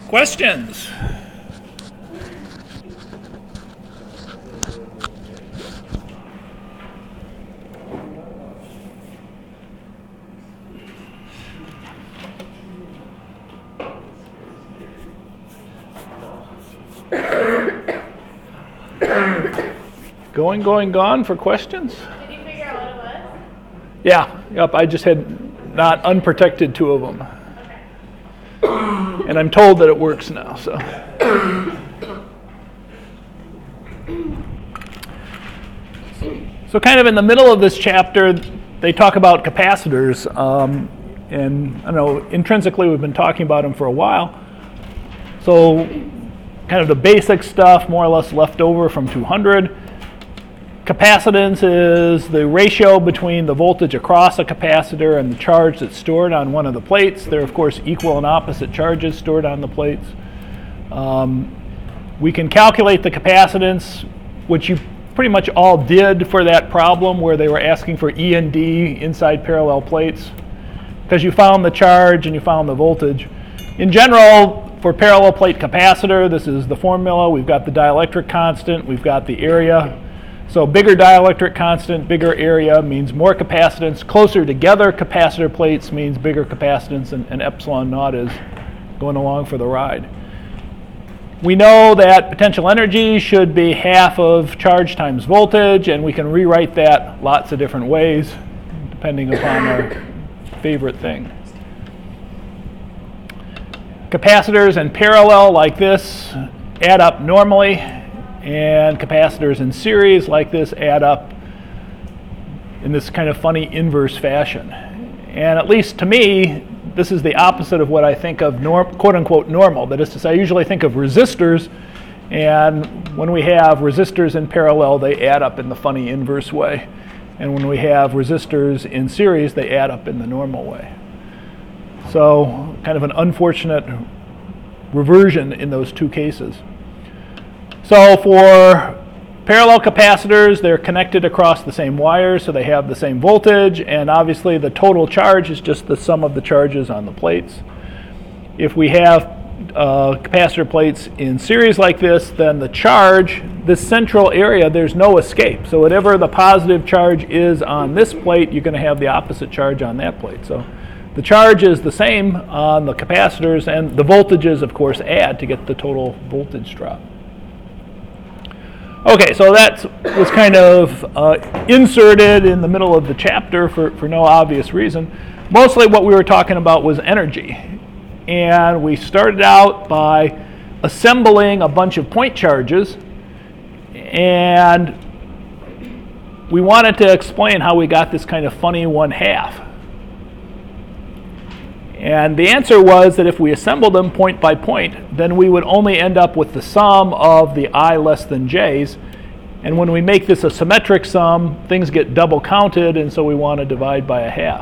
Questions? Going, gone for questions? Did you figure out what it was? Yeah, yep, I just had not unprotected two of them. Okay. And I'm told that it works now, so. So kind of in the middle of this chapter, they talk about capacitors. And I don't know, intrinsically we've been talking about them for a while. So kind of the basic stuff, more or less left over from 200. Capacitance is the ratio between the voltage across a capacitor and the charge that's stored on one of the plates. They're, of course, equal and opposite charges stored on the plates. We can calculate the capacitance, which you pretty much all did for that problem where they were asking for E and D inside parallel plates, because you found the charge and you found the voltage. In general, for parallel plate capacitor, this is the formula. We've got the dielectric constant, we've got the area. So bigger dielectric constant, bigger area means more capacitance. Closer together capacitor plates means bigger capacitance, and epsilon naught is going along for the ride. We know that potential energy should be half of charge times voltage, and we can rewrite that lots of different ways depending upon our favorite thing. Capacitors in parallel like this add up normally, and capacitors in series like this add up in this kind of funny inverse fashion. And at least to me, this is the opposite of what I think of quote-unquote normal. That is to say, I usually think of resistors, and when we have resistors in parallel, they add up in the funny inverse way. And when we have resistors in series, they add up in the normal way. So kind of an unfortunate reversion in those two cases. So for parallel capacitors, they're connected across the same wires, so they have the same voltage, and obviously the total charge is just the sum of the charges on the plates. If we have capacitor plates in series like this, then the charge, this central area, there's no escape. So whatever the positive charge is on this plate, you're going to have the opposite charge on that plate. So the charge is the same on the capacitors, and the voltages, of course, add to get the total voltage drop. Okay, so that was kind of inserted in the middle of the chapter for no obvious reason. Mostly what we were talking about was energy. And we started out by assembling a bunch of point charges, and we wanted to explain how we got this kind of funny 1/2. And the answer was that if we assembled them point by point, then we would only end up with the sum of the I less than j's. And when we make this a symmetric sum, things get double counted, and so we want to divide by 1/2.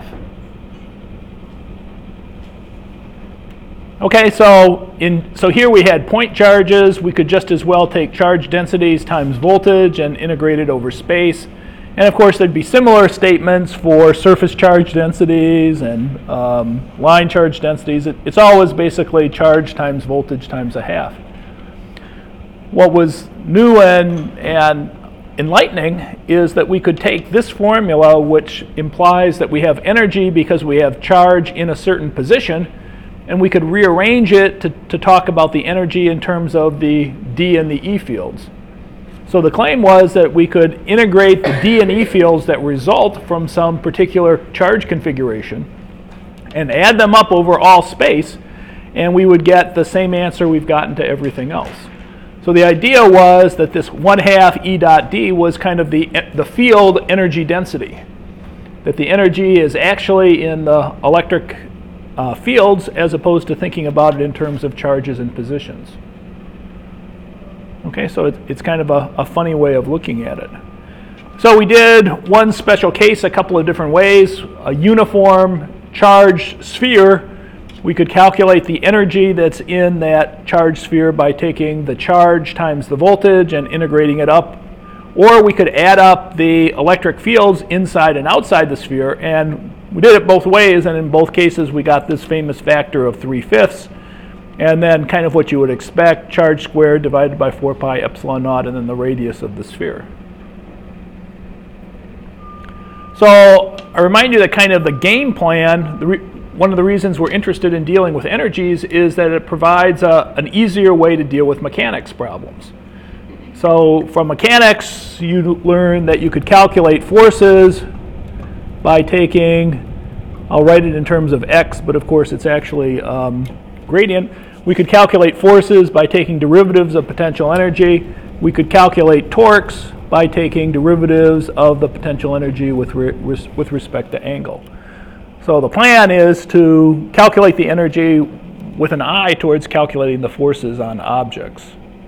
Okay, so here we had point charges. We could just as well take charge densities times voltage and integrate it over space. And of course, there'd be similar statements for surface charge densities and line charge densities. It's always basically charge times voltage times 1/2. What was new and enlightening is that we could take this formula, which implies that we have energy because we have charge in a certain position, and we could rearrange it to talk about the energy in terms of the D and the E fields. So the claim was that we could integrate the D and E fields that result from some particular charge configuration and add them up over all space, and we would get the same answer we've gotten to everything else. So the idea was that this 1/2 E dot D was kind of the field energy density, that the energy is actually in the electric fields as opposed to thinking about it in terms of charges and positions. Okay, so it's kind of a funny way of looking at it. So we did one special case a couple of different ways. A uniform charged sphere, we could calculate the energy that's in that charged sphere by taking the charge times the voltage and integrating it up. Or we could add up the electric fields inside and outside the sphere, and we did it both ways, and in both cases we got this famous factor of 3/5. And then kind of what you would expect, charge squared divided by 4 pi epsilon naught, and then the radius of the sphere. So I remind you that kind of the game plan, one of the reasons we're interested in dealing with energies is that it provides an easier way to deal with mechanics problems. So from mechanics, you learn that you could calculate forces by taking, I'll write it in terms of x, but of course it's actually gradient. We could calculate forces by taking derivatives of potential energy. We could calculate torques by taking derivatives of the potential energy with respect to angle. So the plan is to calculate the energy with an eye towards calculating the forces on objects.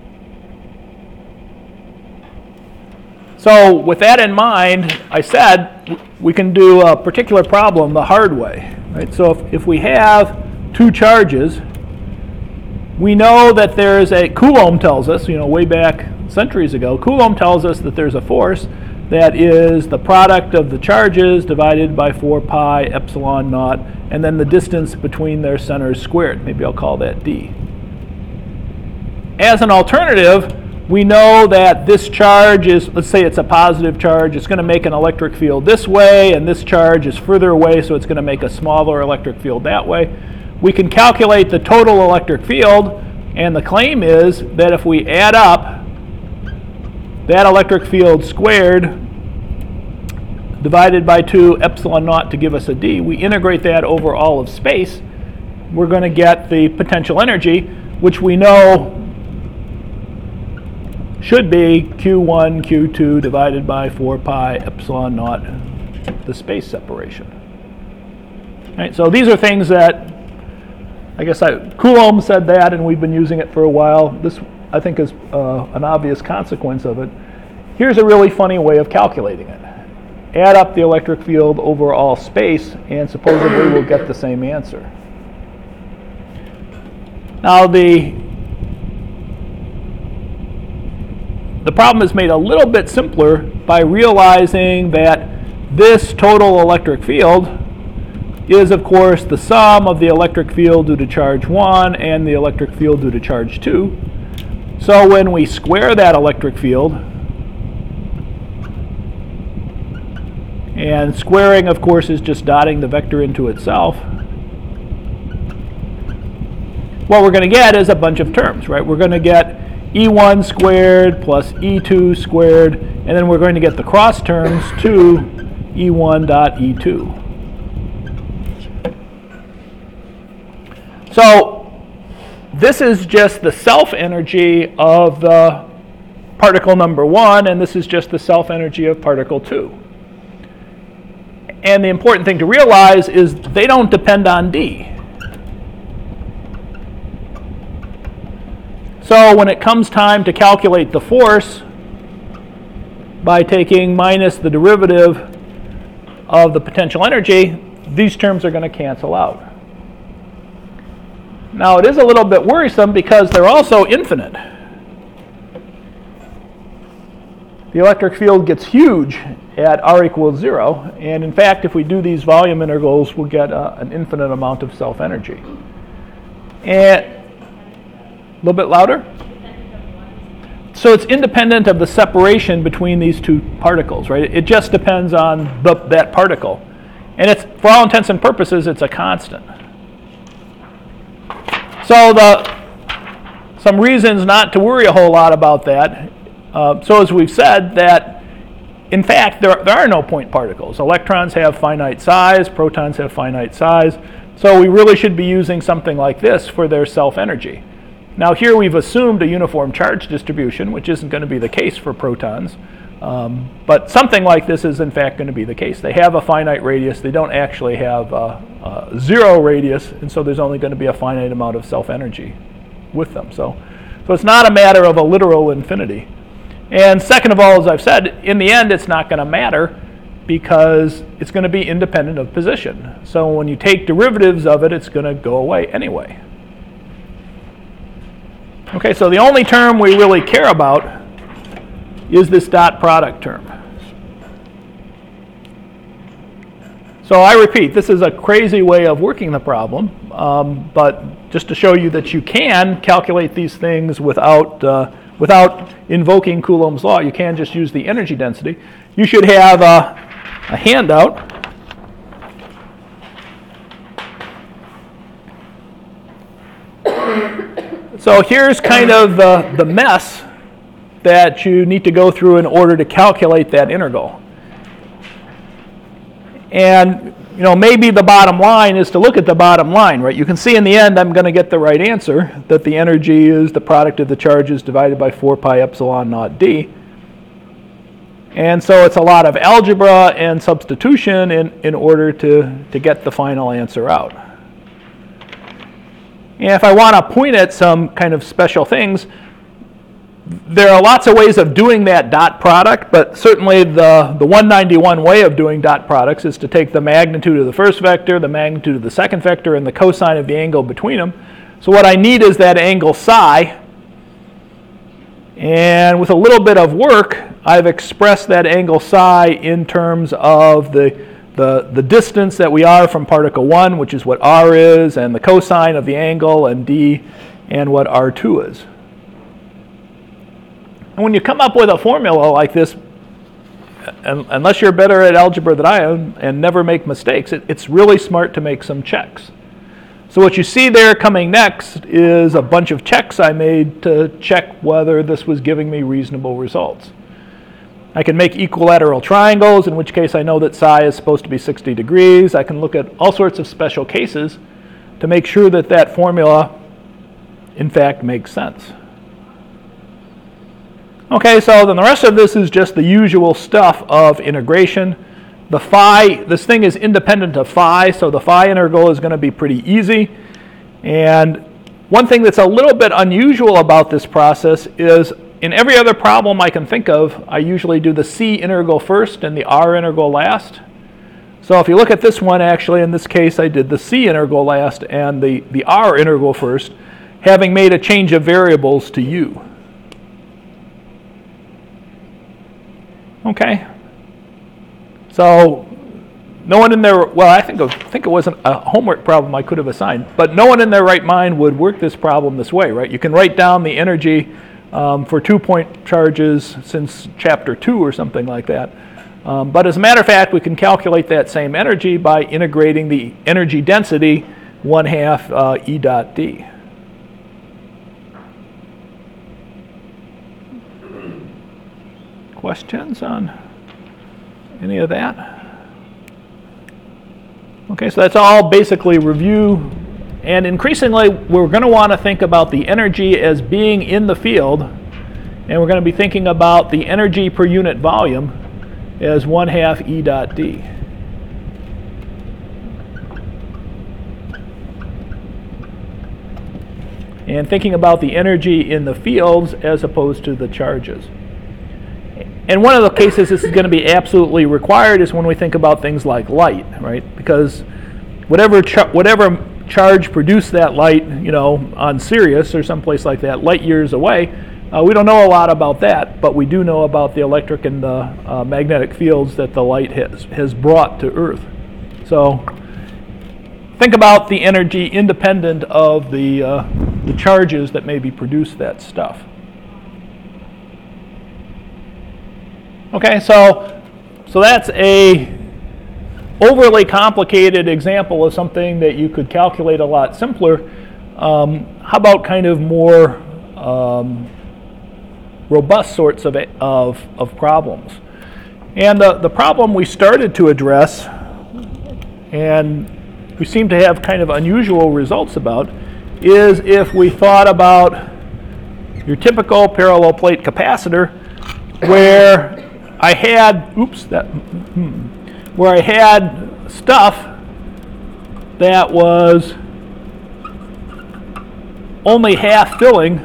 So with that in mind, I said we can do a particular problem the hard way. Right? So if we have two charges, we know that there's a, Coulomb tells us, way back centuries ago, Coulomb tells us that there's a force that is the product of the charges divided by 4 pi epsilon naught, and then the distance between their centers squared. Maybe I'll call that d. As an alternative, we know that this charge is, let's say it's a positive charge, it's going to make an electric field this way, and this charge is further away, so it's going to make a smaller electric field that way. We can calculate the total electric field, and the claim is that if we add up that electric field squared divided by 2 epsilon naught to give us a d, we integrate that over all of space, we're going to get the potential energy, which we know should be Q1, Q2 divided by 4 pi epsilon naught, the space separation. Right, so these are things that, I guess Coulomb said that, and we've been using it for a while. This, I think, is an obvious consequence of it. Here's a really funny way of calculating it. Add up the electric field over all space, and supposedly we'll get the same answer. Now, the problem is made a little bit simpler by realizing that this total electric field is, of course, the sum of the electric field due to charge 1 and the electric field due to charge 2. So when we square that electric field, and squaring, of course, is just dotting the vector into itself, what we're going to get is a bunch of terms, right? We're going to get E1 squared plus E2 squared, and then we're going to get the cross terms to E1 dot E2. So this is just the self-energy of the particle number 1, and this is just the self-energy of particle 2. And the important thing to realize is they don't depend on d. So when it comes time to calculate the force by taking minus the derivative of the potential energy, these terms are going to cancel out. Now, it is a little bit worrisome because they're also infinite. The electric field gets huge at r equals 0, and in fact, if we do these volume integrals, we'll get an infinite amount of self-energy. And a little bit louder? So it's independent of the separation between these two particles, right? It just depends on that particle. And it's, for all intents and purposes, it's a constant. So some reasons not to worry a whole lot about that. So as we've said, that in fact there are no point particles. Electrons have finite size, protons have finite size. So we really should be using something like this for their self-energy. Now here we've assumed a uniform charge distribution, which isn't going to be the case for protons. But something like this is in fact going to be the case. They have a finite radius. They don't actually have a zero radius, and so there's only going to be a finite amount of self-energy with them. So it's not a matter of a literal infinity. And second of all, as I've said, in the end it's not going to matter because it's going to be independent of position. So when you take derivatives of it, it's going to go away anyway. Okay, so the only term we really care about is this dot product term. So I repeat, this is a crazy way of working the problem, but just to show you that you can calculate these things without invoking Coulomb's law. You can just use the energy density. You should have a handout. So here's kind of the mess that you need to go through in order to calculate that integral. And maybe the bottom line is to look at the bottom line, right? You can see in the end I'm going to get the right answer, that the energy is the product of the charges divided by 4 pi epsilon naught d. And so it's a lot of algebra and substitution in order to get the final answer out. And if I want to point at some kind of special things, there are lots of ways of doing that dot product, but certainly the 191 way of doing dot products is to take the magnitude of the first vector, the magnitude of the second vector, and the cosine of the angle between them. So what I need is that angle psi, and with a little bit of work, I've expressed that angle psi in terms of the distance that we are from particle 1, which is what r is, and the cosine of the angle, and d, and what r2 is. And when you come up with a formula like this, unless you're better at algebra than I am and never make mistakes, it's really smart to make some checks. So what you see there coming next is a bunch of checks I made to check whether this was giving me reasonable results. I can make equilateral triangles, in which case I know that psi is supposed to be 60 degrees. I can look at all sorts of special cases to make sure that that formula, in fact, makes sense. Okay, so then the rest of this is just the usual stuff of integration. The phi, this thing is independent of phi, so the phi integral is going to be pretty easy. And one thing that's a little bit unusual about this process is in every other problem I can think of, I usually do the c integral first and the r integral last. So if you look at this one, actually, in this case, I did the c integral last and the r integral first, having made a change of variables to u. Okay. So no one in their, well, I think it wasn't a homework problem I could have assigned, but no one in their right mind would work this problem this way, right? You can write down the energy for 2-point charges since chapter 2 or something like that. But as a matter of fact, we can calculate that same energy by integrating the energy density 1/2 E dot d. Questions on any of that? Okay, so that's all basically review. And increasingly, we're going to want to think about the energy as being in the field. And we're going to be thinking about the energy per unit volume as 1/2 E dot d. And thinking about the energy in the fields as opposed to the charges. And one of the cases this is going to be absolutely required is when we think about things like light, right? Because whatever charge produced that light, on Sirius or someplace like that, light years away, we don't know a lot about that, but we do know about the electric and the magnetic fields that the light has brought to Earth. So think about the energy independent of the charges that maybe produce that stuff. Okay, so that's a overly complicated example of something that you could calculate a lot simpler. How about kind of more robust sorts of problems? And the problem we started to address, and we seem to have kind of unusual results about, is if we thought about your typical parallel plate capacitor, where I had, where I had stuff that was only half filling.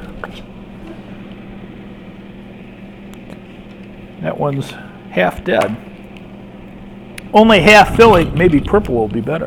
That one's half dead. Only half filling, maybe purple will be better.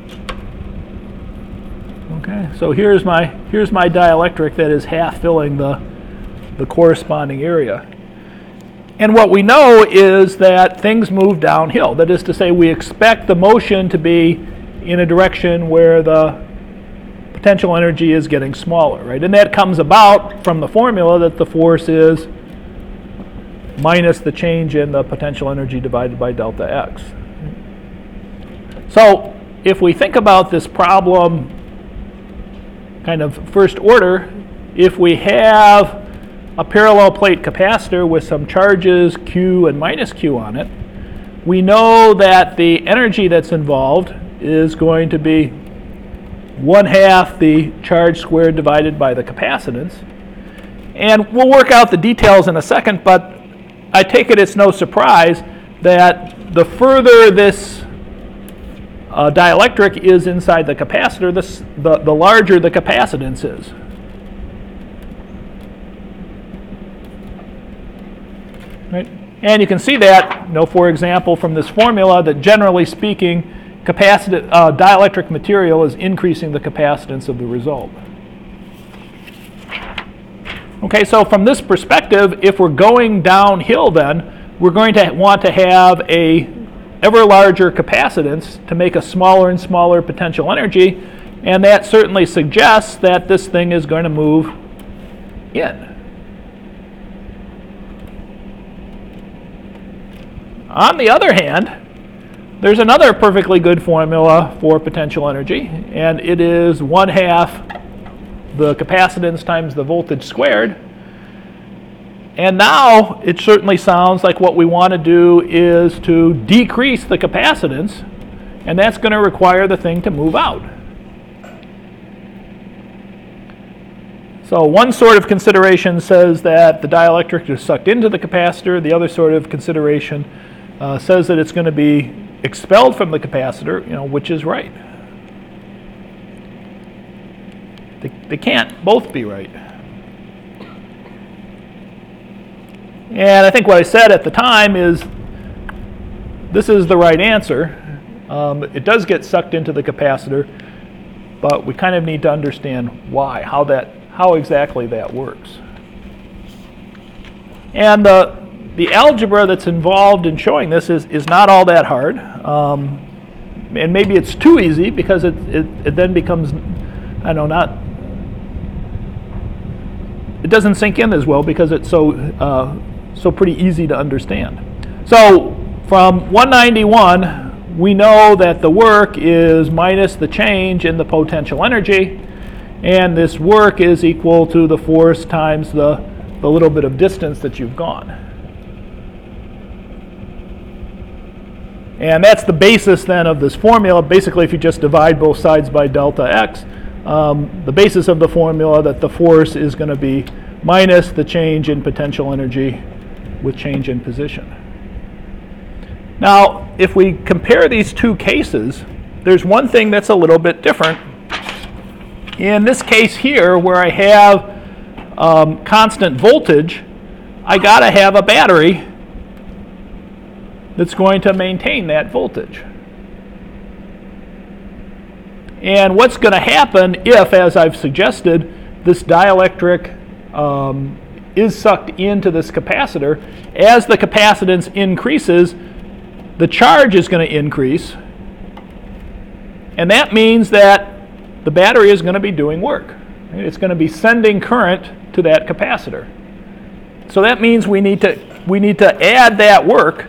Okay, so here's my dielectric that is half filling the corresponding area. And what we know is that things move downhill. That is to say, we expect the motion to be in a direction where the potential energy is getting smaller, right? And that comes about from the formula that the force is minus the change in the potential energy divided by delta x. So if we think about this problem kind of first order, if we have a parallel plate capacitor with some charges Q and minus Q on it, we know that the energy that's involved is going to be 1/2 the charge squared divided by the capacitance. And we'll work out the details in a second, but I take it it's no surprise that the further this dielectric is inside the capacitor, the larger the capacitance is. Right? And you can see that, for example, from this formula, that generally speaking, dielectric material is increasing the capacitance of the result. Okay, so from this perspective, if we're going downhill then, we're going to want to have a ever larger capacitance to make a smaller and smaller potential energy, and that certainly suggests that this thing is going to move in. On the other hand, there's another perfectly good formula for potential energy, and it is 1/2 the capacitance times the voltage squared. And now it certainly sounds like what we want to do is to decrease the capacitance, and that's going to require the thing to move out. So one sort of consideration says that the dielectric is sucked into the capacitor. The other sort of consideration says that it's going to be expelled from the capacitor, which is right. They can't both be right. And I think what I said at the time is this is the right answer. It does get sucked into the capacitor, but we kind of need to understand why, how exactly that works. And the algebra that's involved in showing this is not all that hard. And maybe it's too easy because it then becomes, it doesn't sink in as well because it's so pretty easy to understand. So from 191, we know that the work is minus the change in the potential energy, and this work is equal to the force times the little bit of distance that you've gone. And that's the basis then of this formula. Basically, if you just divide both sides by delta x, the basis of the formula that the force is going to be minus the change in potential energy with change in position. Now, if we compare these two cases, there's one thing that's a little bit different. In this case here, where I have constant voltage, I got to have a battery that's going to maintain that voltage. And what's going to happen if, as I've suggested, this dielectric is sucked into this capacitor, as the capacitance increases, the charge is going to increase, and that means that the battery is going to be doing work. It's going to be sending current to that capacitor. So that means we need to add that work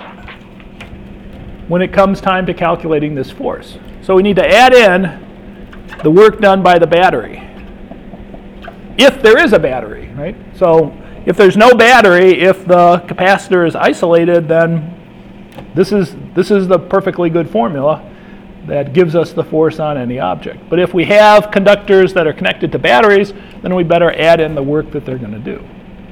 when it comes time to calculating this force. So we need to add in the work done by the battery, if there is a battery, right? So if there's no battery, if the capacitor is isolated, then this is the perfectly good formula that gives us the force on any object. But if we have conductors that are connected to batteries, then we better add in the work that they're going to do.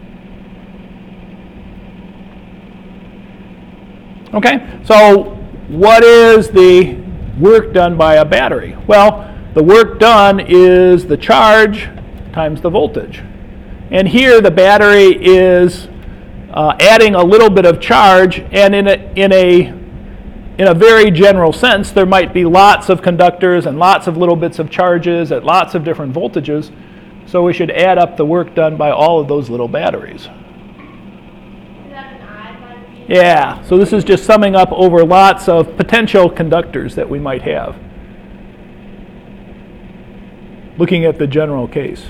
Okay, so what is the work done by a battery? Well, the work done is the charge times the voltage. And here the battery is adding a little bit of charge, and in a very general sense, there might be lots of conductors and lots of little bits of charges at lots of different voltages. So we should add up the work done by all of those little batteries. Is that an I Yeah, so this is just summing up over lots of potential conductors that we might have, looking at the general case.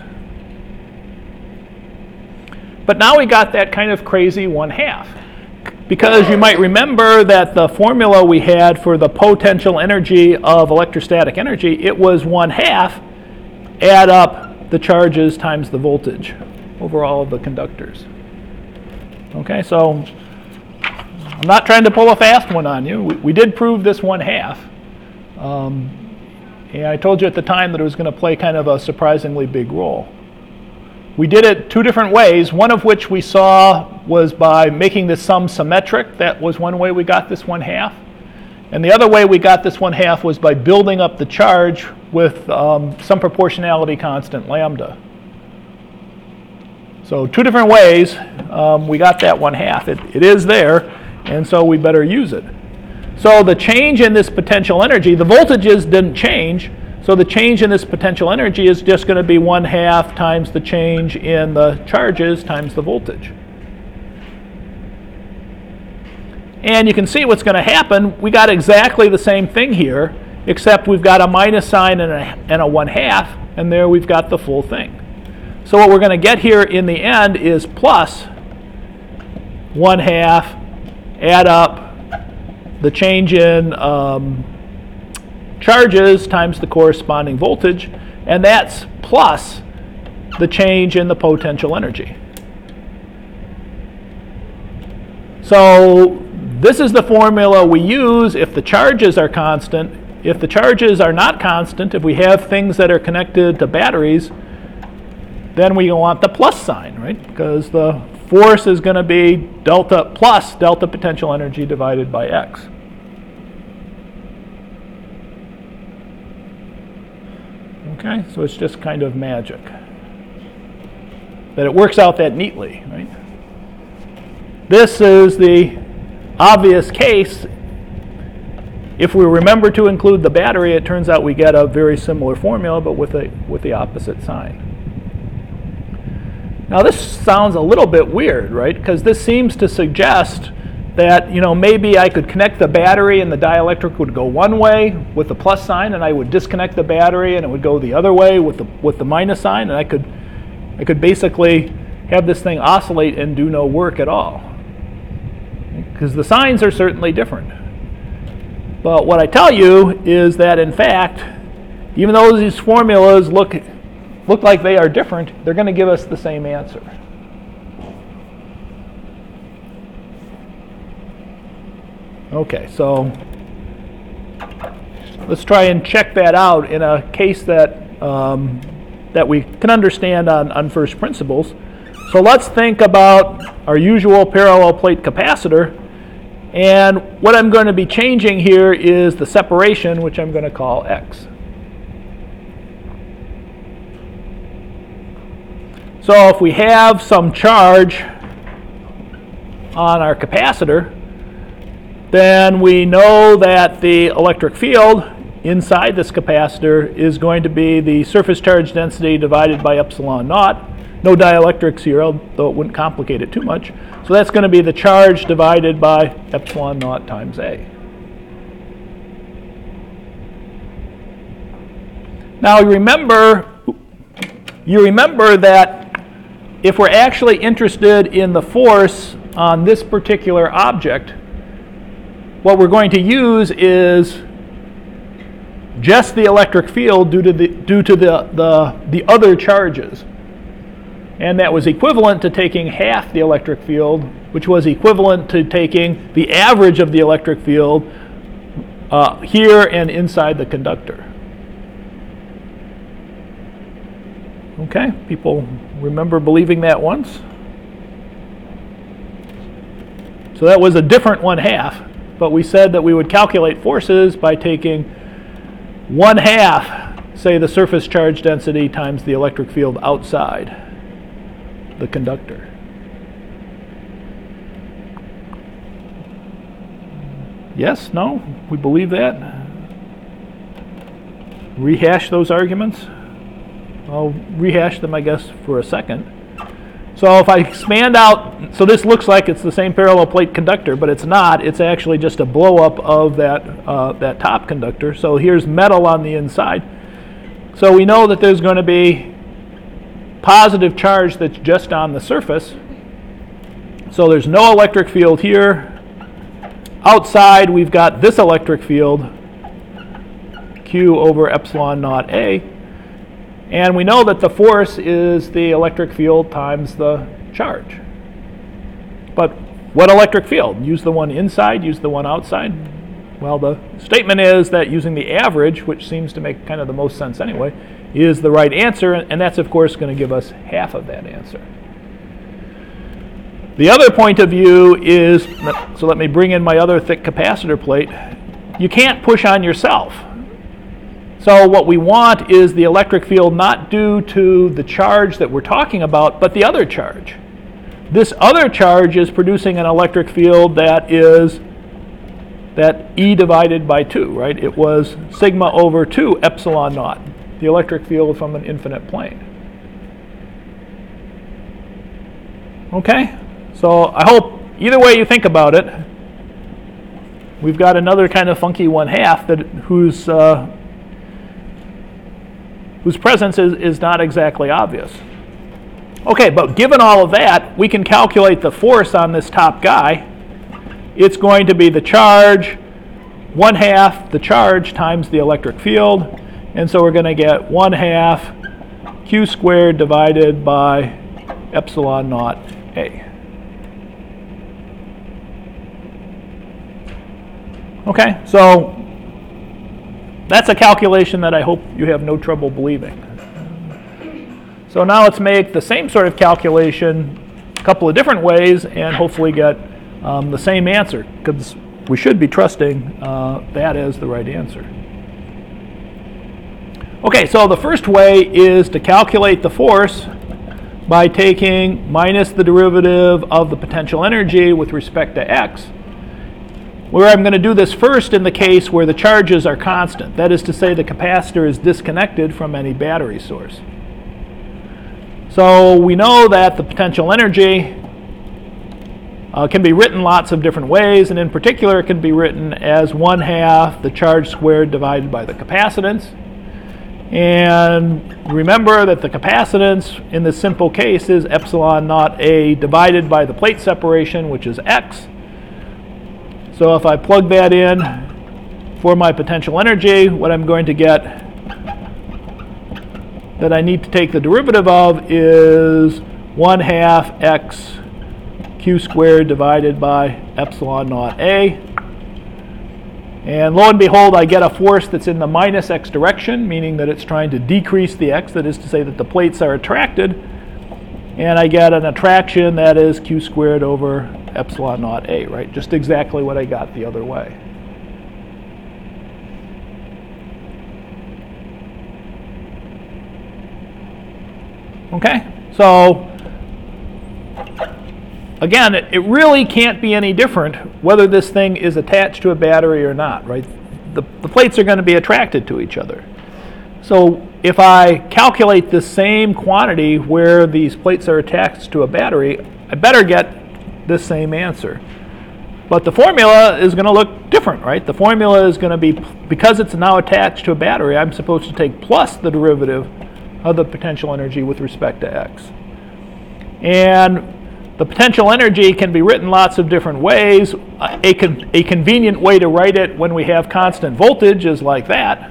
But now we got that kind of crazy 1/2. Because you might remember that the formula we had for the potential energy of electrostatic energy, it was 1/2 add up the charges times the voltage over all of the conductors. Okay, so I'm not trying to pull a fast one on you. We did prove this 1/2. And I told you at the time that it was going to play kind of a surprisingly big role. We did it two different ways, one of which we saw was by making this sum symmetric. That was one way we got this 1/2. And the other way we got this 1/2 was by building up the charge with some proportionality constant, lambda. So two different ways we got that 1/2. It is there, and so we better use it. So the change in this potential energy, the voltages didn't change, so the change in this potential energy is just going to be 1/2 times the change in the charges times the voltage. And you can see what's going to happen. We got exactly the same thing here, except we've got a minus sign and a 1/2, and there we've got the full thing. So what we're going to get here in the end is plus 1/2 add up the change in charges times the corresponding voltage, and that's plus the change in the potential energy. So this is the formula we use if the charges are constant. If the charges are not constant, if we have things that are connected to batteries, then we want the plus sign, right? Because the force is going to be delta plus delta potential energy divided by x. Okay, so it's just kind of magic that it works out that neatly, right? This is the obvious case. If we remember to include the battery, it turns out we get a very similar formula, but with the opposite sign. Now this sounds a little bit weird, right? Because this seems to suggest that, you know, maybe I could connect the battery and the dielectric would go one way with the plus sign, and I would disconnect the battery and it would go the other way with the minus sign, and I could basically have this thing oscillate and do no work at all. Because the signs are certainly different. But what I tell you is that, in fact, even though these formulas look like they are different, they're going to give us the same answer. Okay, so let's try and check that out in a case that that we can understand on first principles. So let's think about our usual parallel plate capacitor, and what I'm going to be changing here is the separation, which I'm going to call x. So if we have some charge on our capacitor, then we know that the electric field inside this capacitor is going to be the surface charge density divided by epsilon naught. No dielectrics here, though it wouldn't complicate it too much. So that's going to be the charge divided by epsilon naught times A. Now you remember that if we're actually interested in the force on this particular object, what we're going to use is just the electric field due to the other charges. And that was equivalent to taking half the electric field, which was equivalent to taking the average of the electric field here and inside the conductor. Okay, people remember believing that once? So that was a different 1/2, but we said that we would calculate forces by taking 1/2, say, the surface charge density times the electric field outside the conductor. Yes? No? We believe that? Rehash those arguments? I'll rehash them, I guess, for a second. So if I expand out, so this looks like it's the same parallel plate conductor, but it's not. It's actually just a blow up of that top conductor. So here's metal on the inside. So we know that there's going to be positive charge that's just on the surface. So there's no electric field here. Outside, we've got this electric field, Q over epsilon naught A. And we know that the force is the electric field times the charge. But what electric field? Use the one inside, use the one outside? Well, the statement is that using the average, which seems to make kind of the most sense anyway, is the right answer, and that's of course going to give us half of that answer. The other point of view is, so let me bring in my other thick capacitor plate, you can't push on yourself. So what we want is the electric field not due to the charge that we're talking about, but the other charge. This other charge is producing an electric field that is that E divided by 2, right? It was sigma over 2 epsilon naught, the electric field from an infinite plane. Okay? So I hope either way you think about it, we've got another kind of funky 1/2 that whose presence is not exactly obvious. Okay, but given all of that, we can calculate the force on this top guy. It's going to be the charge, 1/2 the charge times the electric field, and so we're going to get 1/2 Q squared divided by epsilon naught A. Okay, so that's a calculation that I hope you have no trouble believing. So now let's make the same sort of calculation a couple of different ways and hopefully get the same answer, because we should be trusting that as the right answer. Okay, so the first way is to calculate the force by taking minus the derivative of the potential energy with respect to x, where I'm going to do this first in the case where the charges are constant. That is to say, the capacitor is disconnected from any battery source. So we know that the potential energy can be written lots of different ways, and in particular it can be written as 1/2 the charge squared divided by the capacitance. And remember that the capacitance in this simple case is epsilon naught A divided by the plate separation, which is x. So if I plug that in for my potential energy, what I'm going to get that I need to take the derivative of is 1/2 x Q squared divided by epsilon naught A. And lo and behold, I get a force that's in the minus x direction, meaning that it's trying to decrease the x, that is to say that the plates are attracted. And I get an attraction that is Q squared over epsilon naught A, right? Just exactly what I got the other way. Okay, so again, it really can't be any different whether this thing is attached to a battery or not, right? The plates are going to be attracted to each other. So if I calculate this same quantity where these plates are attached to a battery, I better get this same answer. But the formula is going to look different, right? The formula is going to be, because it's now attached to a battery, I'm supposed to take plus the derivative of the potential energy with respect to x. And the potential energy can be written lots of different ways. A convenient way to write it when we have constant voltage is like that.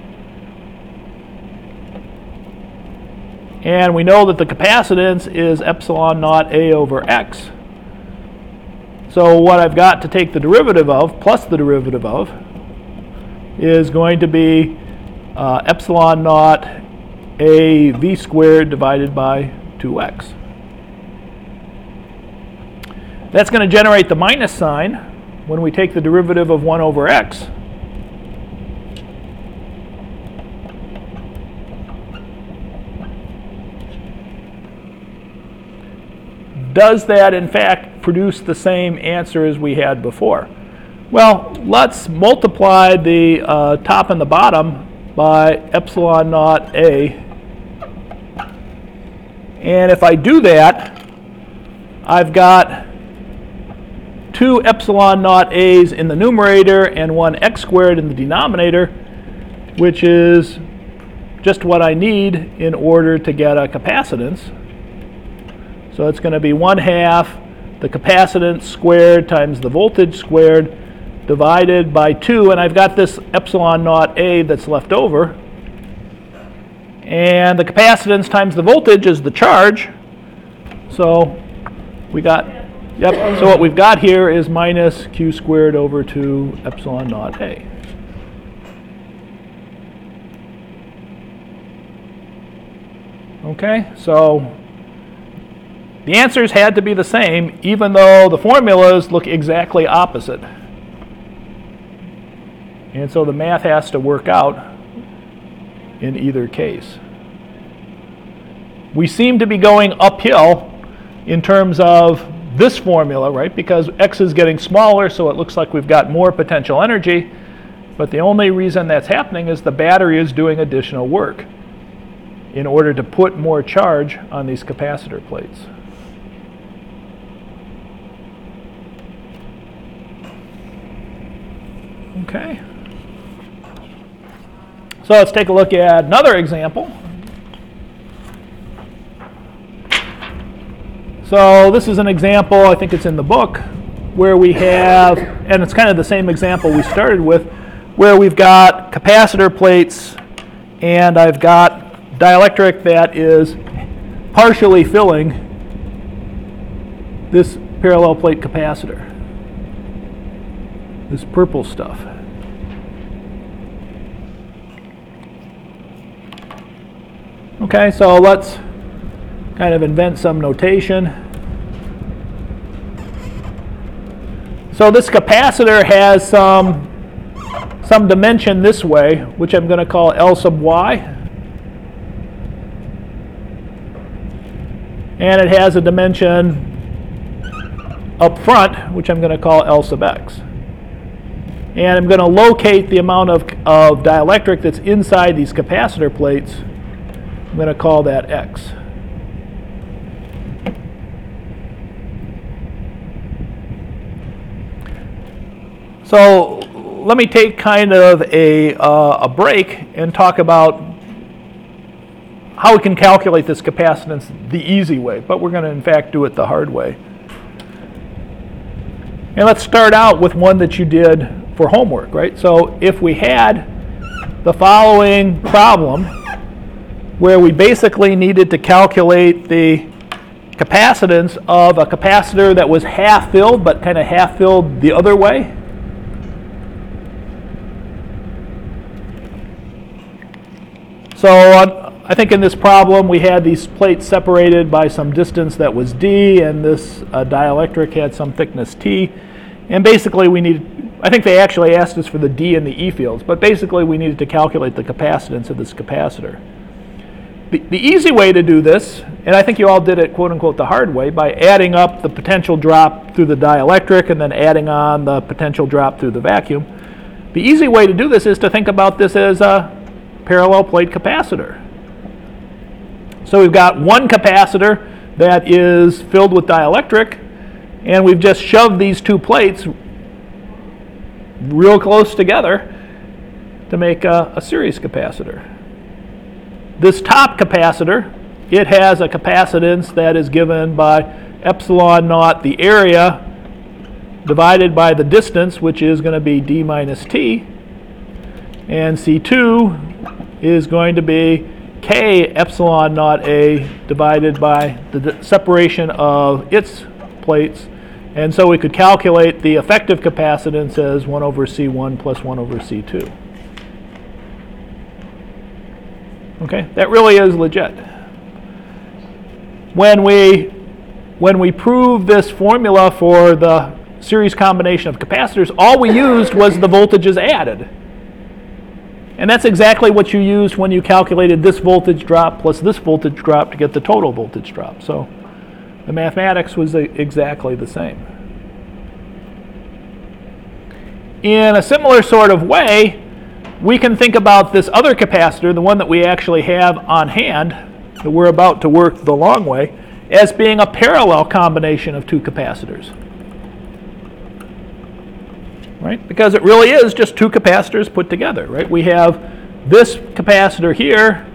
And we know that the capacitance is epsilon naught A over x. So what I've got to take the derivative of, plus the derivative of, is going to be epsilon naught A v squared divided by 2x. That's going to generate the minus sign when we take the derivative of 1 over x. Does that, in fact, produce the same answer as we had before? Well, let's multiply the top and the bottom by epsilon naught A. And if I do that, I've got 2 epsilon naught a's in the numerator and 1 x squared in the denominator, which is just what I need in order to get a capacitance. So it's going to be 1/2 the capacitance squared times the voltage squared divided by 2, and I've got this epsilon naught a that's left over. And the capacitance times the voltage is the charge. So we got, so what we've got here is minus q squared over 2 epsilon naught a. Okay, so the answers had to be the same, even though the formulas look exactly opposite. And so the math has to work out in either case. We seem to be going uphill in terms of this formula, right? Because x is getting smaller, so it looks like we've got more potential energy. But the only reason that's happening is the battery is doing additional work in order to put more charge on these capacitor plates. Okay. So let's take a look at another example. So this is an example, I think it's in the book, where we have, and it's kind of the same example we started with, where we've got capacitor plates and I've got dielectric that is partially filling this parallel plate capacitor, this purple stuff. Okay, so let's kind of invent some notation. So this capacitor has some dimension this way, which I'm going to call L sub y. And it has a dimension up front, which I'm going to call L sub x. And I'm going to locate the amount of dielectric that's inside these capacitor plates. I'm going to call that x. So let me take kind of a break and talk about how we can calculate this capacitance the easy way, but we're going to in fact do it the hard way. And let's start out with one that you did for homework, right? So if we had the following problem where we basically needed to calculate the capacitance of a capacitor that was half filled but kind of half filled the other way. So I think in this problem we had these plates separated by some distance that was d, and this dielectric had some thickness t. And basically we needed, I think they actually asked us for the d and the e fields, but basically we needed to calculate the capacitance of this capacitor. The easy way to do this, and I think you all did it quote unquote the hard way, by adding up the potential drop through the dielectric and then adding on the potential drop through the vacuum. The easy way to do this is to think about this as a parallel plate capacitor. So we've got one capacitor that is filled with dielectric, and we've just shoved these two plates real close together to make a series capacitor. This top capacitor, it has a capacitance that is given by epsilon naught, the area, divided by the distance, which is going to be d minus t. And C2 is going to be k epsilon naught a divided by the separation of its plates. And so we could calculate the effective capacitance as 1 over C1 plus 1 over C2. Okay, that really is legit. When we proved this formula for the series combination of capacitors, all we used was the voltages added. And that's exactly what you used when you calculated this voltage drop plus this voltage drop to get the total voltage drop. So the mathematics was exactly the same. In a similar sort of way, we can think about this other capacitor, the one that we actually have on hand, that we're about to work the long way, as being a parallel combination of two capacitors. Right? Because it really is just two capacitors put together, right? We have this capacitor here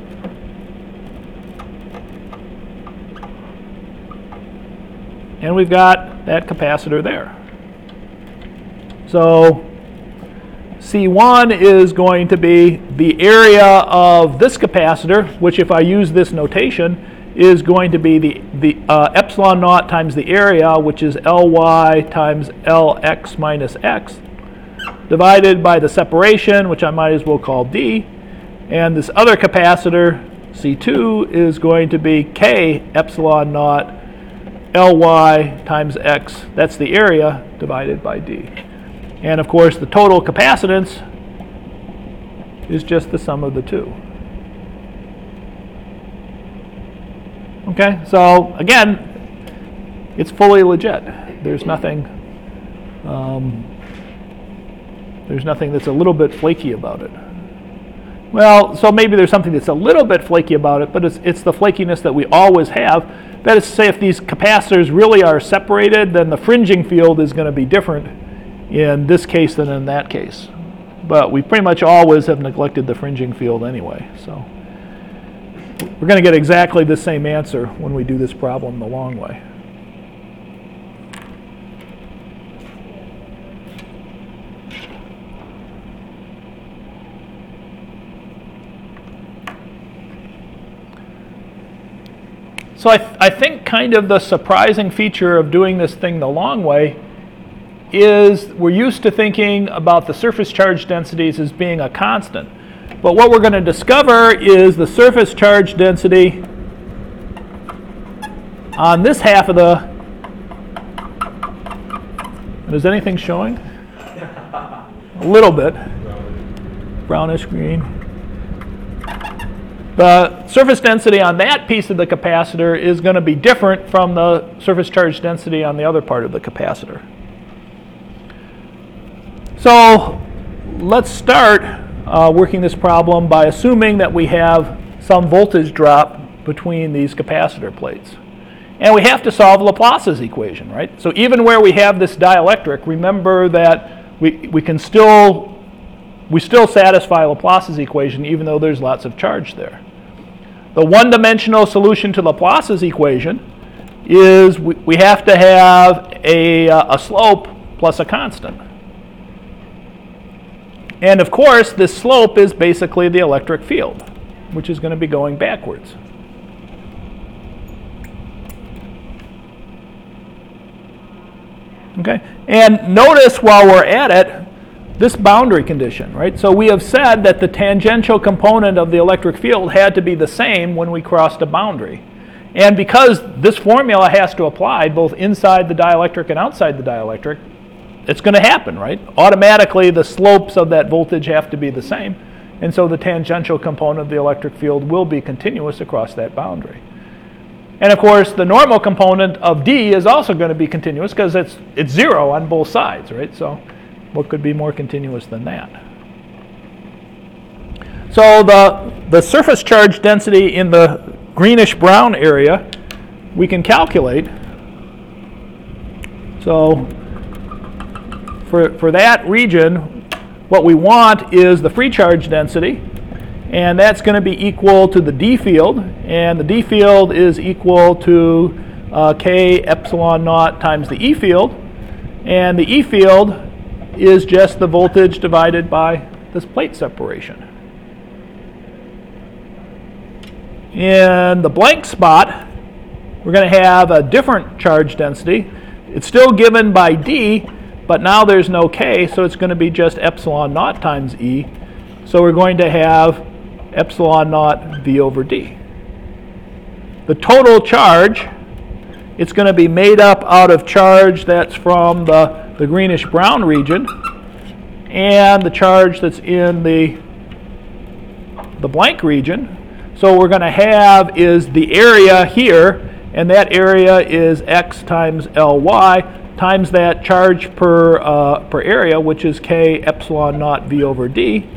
and we've got that capacitor there. So C1 is going to be the area of this capacitor, which if I use this notation is going to be the epsilon naught times the area, which is Ly times Lx minus x, divided by the separation, which I might as well call d. And this other capacitor, C2, is going to be K epsilon naught Ly times x, that's the area, divided by d. And of course, the total capacitance is just the sum of the two. Okay, so again, it's fully legit. There's nothing that's a little bit flaky about it. Well, so maybe there's something that's a little bit flaky about it, but it's the flakiness that we always have. That is to say, if these capacitors really are separated, then the fringing field is going to be different in this case than in that case. But we pretty much always have neglected the fringing field anyway. So we're going to get exactly the same answer when we do this problem the long way. So I think kind of the surprising feature of doing this thing the long way is we're used to thinking about the surface charge densities as being a constant. But what we're going to discover is the surface charge density on this half of the... Is anything showing? A little bit. Brownish green. The surface density on that piece of the capacitor is going to be different from the surface charge density on the other part of the capacitor. So let's start working this problem by assuming that we have some voltage drop between these capacitor plates. And we have to solve Laplace's equation, right? So even where we have this dielectric, remember that we still satisfy Laplace's equation even though there's lots of charge there. The one-dimensional solution to Laplace's equation is we have to have a slope plus a constant. And of course, this slope is basically the electric field, which is going to be going backwards. Okay, and notice while we're at it, this boundary condition, right? So we have said that the tangential component of the electric field had to be the same when we crossed a boundary. And because this formula has to apply both inside the dielectric and outside the dielectric, it's going to happen, right? Automatically, the slopes of that voltage have to be the same. And so the tangential component of the electric field will be continuous across that boundary. And of course, the normal component of D is also going to be continuous because it's zero on both sides, right? So what could be more continuous than that? So the surface charge density in the greenish-brown area, we can calculate. So for that region, what we want is the free charge density, and that's going to be equal to the D field, and the D field is equal to K epsilon naught times the E field, and the E field is just the voltage divided by this plate separation. In the blank spot, we're going to have a different charge density. It's still given by D, but now there's no K, so it's going to be just epsilon naught times E. So we're going to have epsilon naught V over D. The total charge, it's going to be made up out of charge that's from the greenish-brown region and the charge that's in the blank region. So what we're going to have is the area here, and that area is x times Ly times that charge per area, which is K epsilon naught V over D.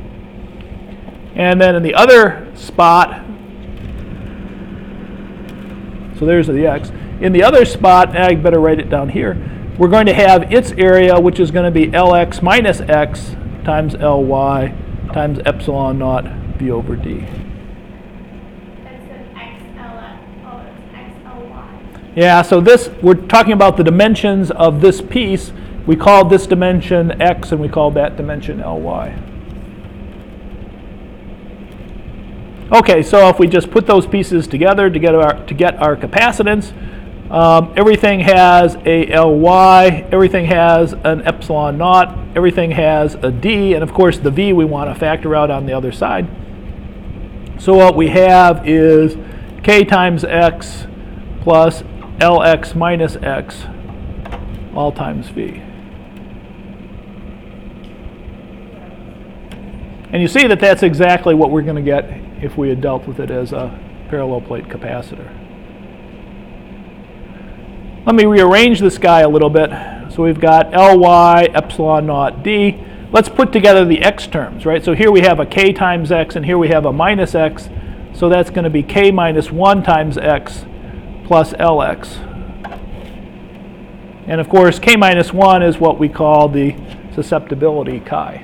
And then in the other spot, So there's the x. In the other spot, I better write it down here, we're going to have its area, which is going to be Lx minus x times Ly times epsilon naught v over d. That's an XL. Oh, it's XLY. Yeah, so this, we're talking about the dimensions of this piece. We called this dimension x and we called that dimension Ly. Okay, so if we just put those pieces together to get our capacitance, everything has a Ly, everything has an epsilon naught, everything has a d, and of course the v we want to factor out on the other side. So what we have is k times x plus Lx minus x all times v. And you see that that's exactly what we're going to get if we had dealt with it as a parallel plate capacitor. Let me rearrange this guy a little bit. So we've got Ly epsilon naught d. Let's put together the x terms, right? So here we have a k times x and here we have a minus x. So that's going to be k minus 1 times x plus Lx. And of course, k minus 1 is what we call the susceptibility chi.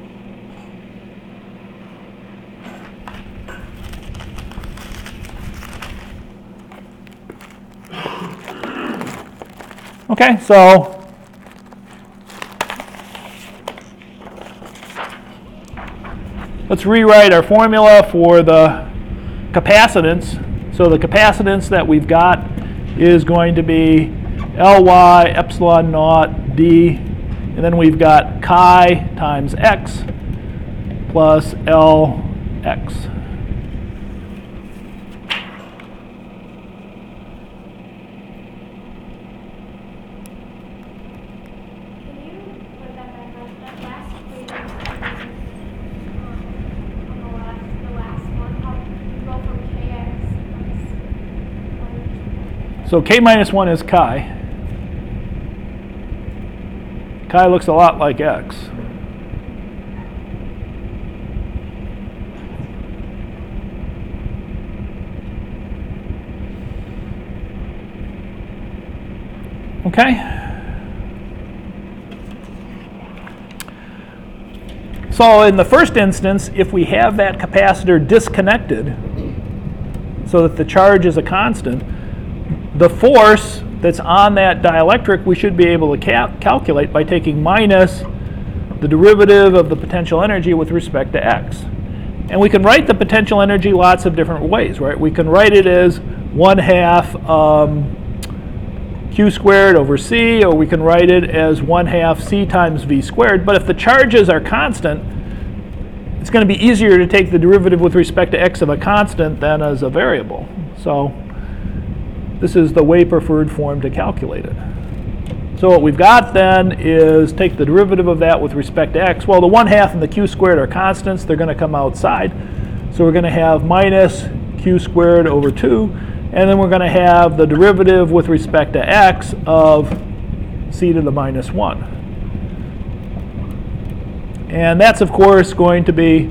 Okay, so let's rewrite our formula for the capacitance. So the capacitance that we've got is going to be Ly epsilon naught d, and then we've got chi times x plus Lx. So k minus 1 is chi. Chi looks a lot like x. Okay. So in the first instance, if we have that capacitor disconnected so that the charge is a constant, the force that's on that dielectric we should be able to calculate by taking minus the derivative of the potential energy with respect to x. And we can write the potential energy lots of different ways, right? We can write it as 1/2 q squared over c, or we can write it as 1/2 c times v squared. But if the charges are constant, it's going to be easier to take the derivative with respect to x of a constant than as a variable. So this is the way preferred form to calculate it. So what we've got then is take the derivative of that with respect to x. Well, the 1/2 and the q squared are constants. They're going to come outside. So we're going to have minus q squared over 2. And then we're going to have the derivative with respect to x of c to the minus 1. And that's, of course, going to be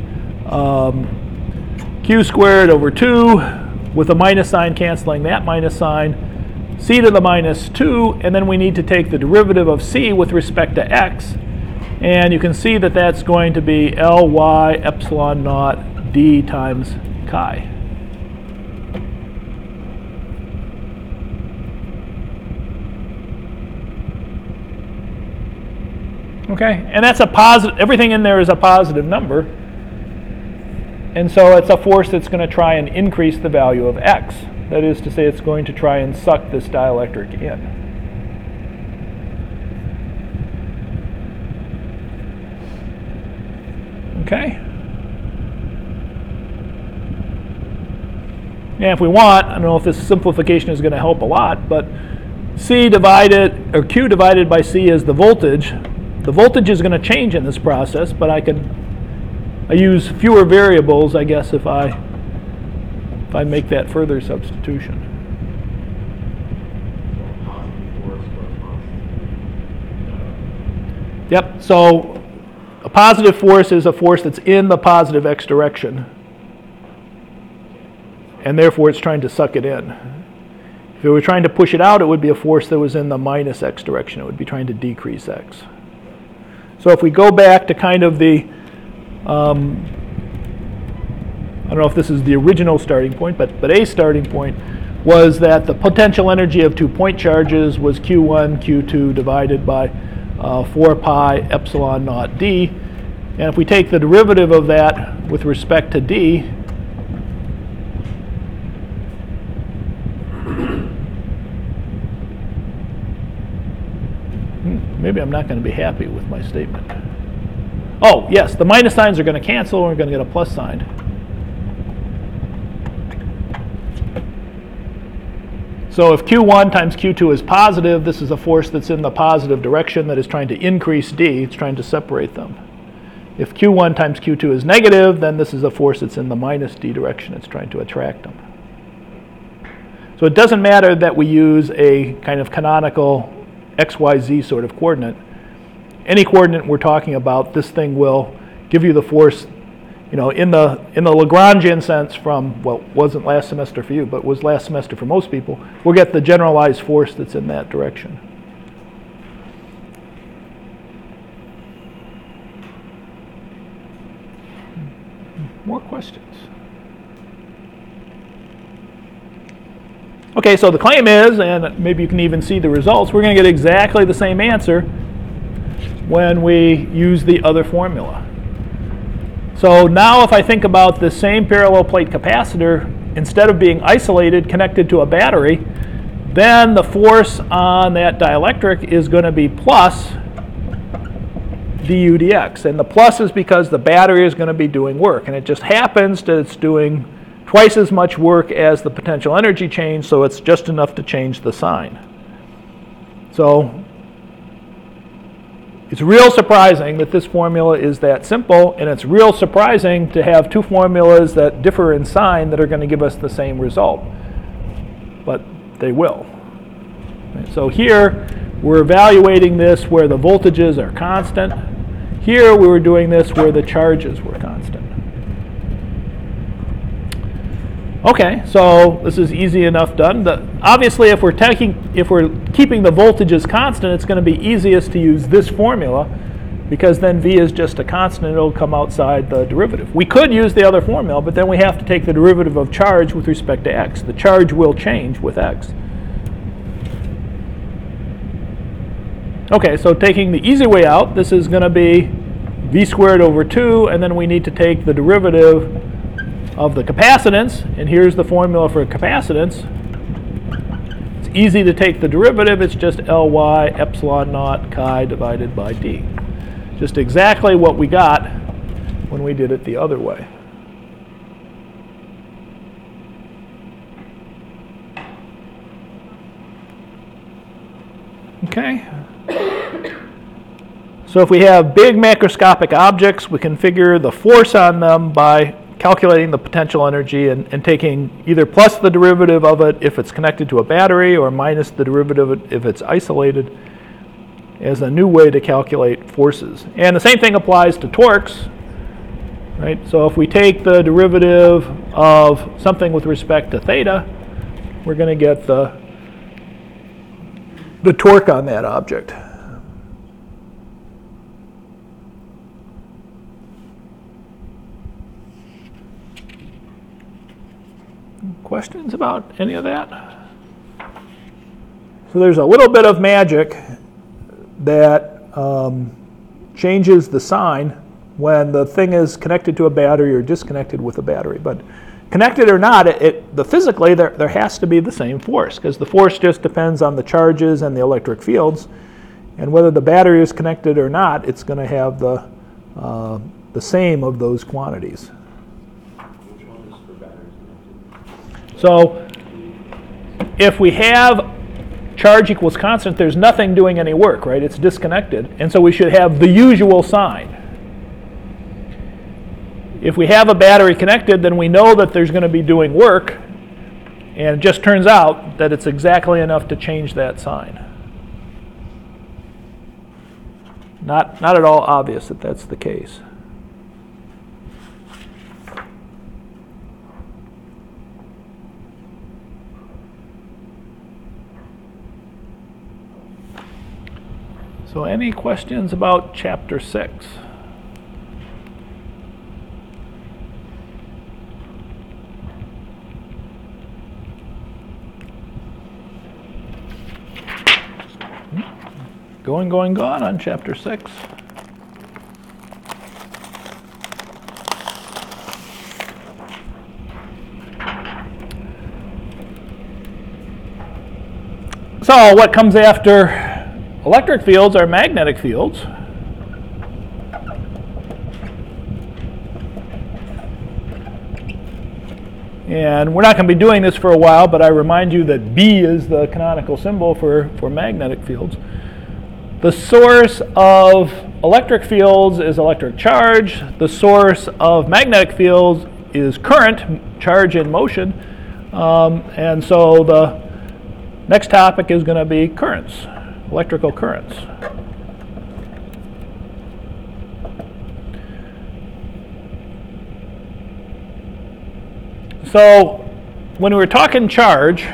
q squared over 2 with a minus sign canceling that minus sign, c to the minus 2, and then we need to take the derivative of c with respect to x. And you can see that that's going to be Ly epsilon naught d times chi. Okay, and that's a positive, everything in there is a positive number. And so it's a force that's going to try and increase the value of x. That is to say, it's going to try and suck this dielectric in. Okay? And if we want, I don't know if this simplification is going to help a lot, but C divided, or Q divided by C is the voltage. The voltage is going to change in this process, but I use fewer variables, I guess, if I make that further substitution. Yep, so a positive force is a force that's in the positive x direction, and therefore it's trying to suck it in. If it were trying to push it out, it would be a force that was in the minus x direction. It would be trying to decrease x. So if we go back to kind of the, I don't know if this is the original starting point, but a starting point was that the potential energy of 2 point charges was Q1, Q2 divided by 4 pi epsilon naught d. And if we take the derivative of that with respect to d, maybe I'm not going to be happy with my statement. Oh, yes, the minus signs are going to cancel, and we're going to get a plus sign. So if Q1 times Q2 is positive, this is a force that's in the positive direction that is trying to increase d. It's trying to separate them. If Q1 times Q2 is negative, then this is a force that's in the minus d direction. It's trying to attract them. So it doesn't matter that we use a kind of canonical XYZ sort of coordinate. Any coordinate we're talking about, this thing will give you the force, you know, in the Lagrangian sense from, well, wasn't last semester for you, but was last semester for most people, we'll get the generalized force that's in that direction. More questions? Okay, so the claim is, and maybe you can even see the results, we're going to get exactly the same answer when we use the other formula. So now if I think about the same parallel plate capacitor, instead of being isolated, connected to a battery, then the force on that dielectric is going to be plus du dx. And the plus is because the battery is going to be doing work. And it just happens that it's doing twice as much work as the potential energy change, so it's just enough to change the sign. So it's real surprising that this formula is that simple, and it's real surprising to have two formulas that differ in sign that are going to give us the same result. But they will. So here, we're evaluating this where the voltages are constant. Here, we were doing this where the charges were constant. Okay, so this is easy enough done. Obviously, if we're keeping the voltages constant, it's going to be easiest to use this formula, because then V is just a constant. It'll come outside the derivative. We could use the other formula, but then we have to take the derivative of charge with respect to x. The charge will change with x. Okay, so taking the easy way out, this is going to be V squared over 2, and then we need to take the derivative of the capacitance, and here's the formula for capacitance. It's easy to take the derivative. It's just Ly epsilon naught chi divided by d. Just exactly what we got when we did it the other way. Okay. So if we have big macroscopic objects, we can figure the force on them by calculating the potential energy and taking either plus the derivative of it if it's connected to a battery, or minus the derivative if it's isolated, as a new way to calculate forces. And the same thing applies to torques, right? So if we take the derivative of something with respect to theta, we're going to get the torque on that object. Questions about any of that? So there's a little bit of magic that changes the sign when the thing is connected to a battery or disconnected with a battery. But connected or not, physically there has to be the same force, because the force just depends on the charges and the electric fields. And whether the battery is connected or not, it's going to have the same of those quantities. So if we have charge equals constant, there's nothing doing any work, right? It's disconnected. And so we should have the usual sign. If we have a battery connected, then we know that there's going to be doing work. And it just turns out that it's exactly enough to change that sign. Not at all obvious that that's the case. So any questions about chapter 6? Going on chapter 6. So what comes after electric fields are magnetic fields. And we're not going to be doing this for a while, but I remind you that B is the canonical symbol for magnetic fields. The source of electric fields is electric charge. The source of magnetic fields is current, charge in motion. And so the next topic is going to be currents, electrical currents. So when we're talking charge,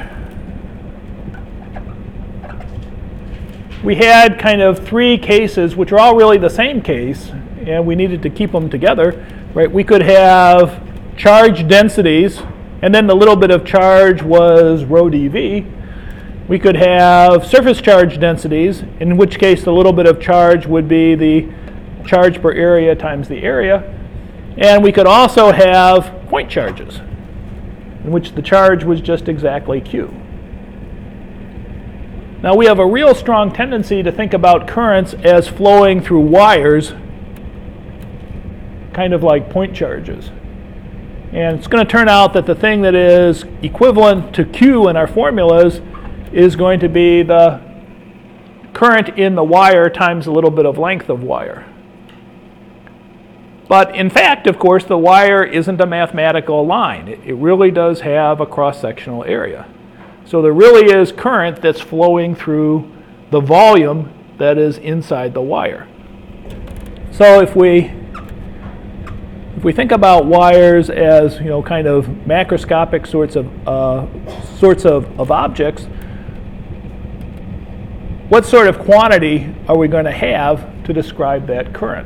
we had kind of three cases, which are all really the same case, and we needed to keep them together, right? We could have charge densities, and then the little bit of charge was rho dV. We could have surface charge densities, in which case the little bit of charge would be the charge per area times the area. And we could also have point charges, in which the charge was just exactly Q. Now we have a real strong tendency to think about currents as flowing through wires, kind of like point charges. And it's going to turn out that the thing that is equivalent to Q in our formulas is going to be the current in the wire times a little bit of length of wire. But in fact, of course, the wire isn't a mathematical line. It really does have a cross-sectional area. So there really is current that's flowing through the volume that is inside the wire. So if we think about wires as, kind of macroscopic sorts of objects, what sort of quantity are we going to have to describe that current?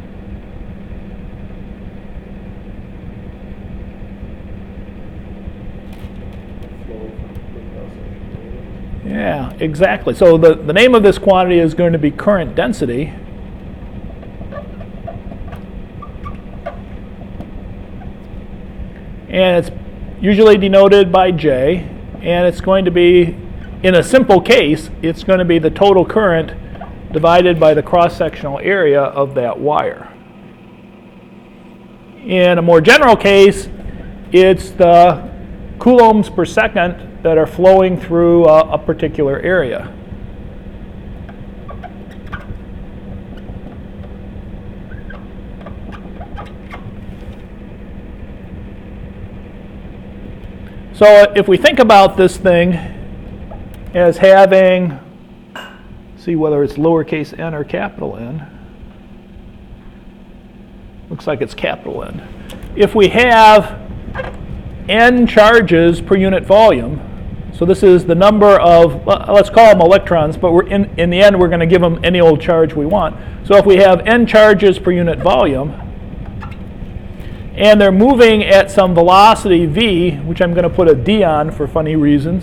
Yeah, exactly. So the name of this quantity is going to be current density. And it's usually denoted by J. And it's going to be, in a simple case, it's going to be the total current divided by the cross-sectional area of that wire. In a more general case, it's the coulombs per second that are flowing through a particular area. So if we think about this thing as having, see whether it's lowercase n or capital N. Looks like it's capital N. If we have n charges per unit volume, so this is the number of, let's call them electrons, but in the end we're going to give them any old charge we want. So if we have n charges per unit volume, and they're moving at some velocity v, which I'm going to put a d on for funny reasons,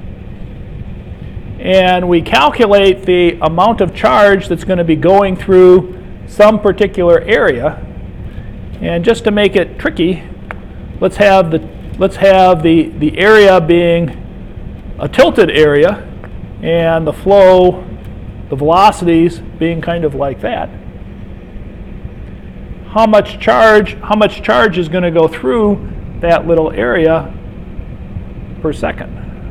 and we calculate the amount of charge that's going to be going through some particular area, and just to make it tricky, let's have the area being a tilted area, and the flow, the velocities being kind of like that. How much charge is going to go through that little area per second?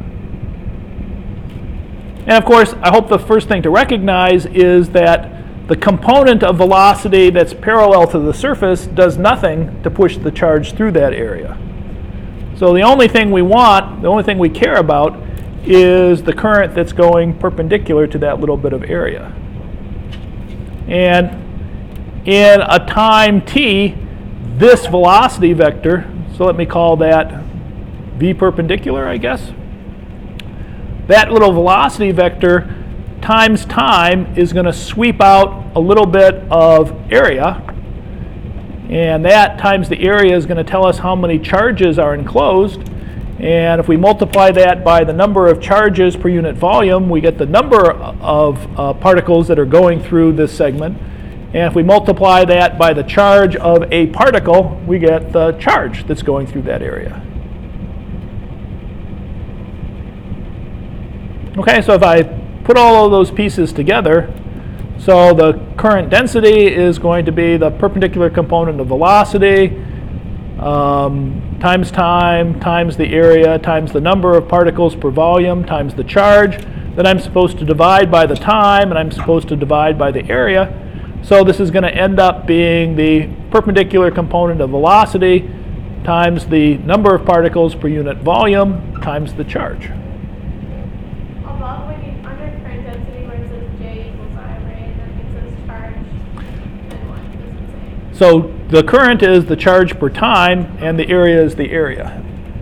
And of course, I hope the first thing to recognize is that the component of velocity that's parallel to the surface does nothing to push the charge through that area. So the only thing we want, the only thing we care about, is the current that's going perpendicular to that little bit of area. And in a time t, this velocity vector, so let me call that v perpendicular, I guess. That little velocity vector times time is going to sweep out a little bit of area. And that times the area is going to tell us how many charges are enclosed. And if we multiply that by the number of charges per unit volume, we get the number of particles that are going through this segment. And if we multiply that by the charge of a particle, we get the charge that's going through that area. Okay, so if I put all of those pieces together, so the current density is going to be the perpendicular component of velocity times time times the area times the number of particles per volume times the charge. Then I'm supposed to divide by the time, and I'm supposed to divide by the area. So this is going to end up being the perpendicular component of velocity times the number of particles per unit volume times the charge. Above, when you under current density, where it says J equals I, right? And then it says charge, then what does it say? So the current is the charge per time, and the area is the area.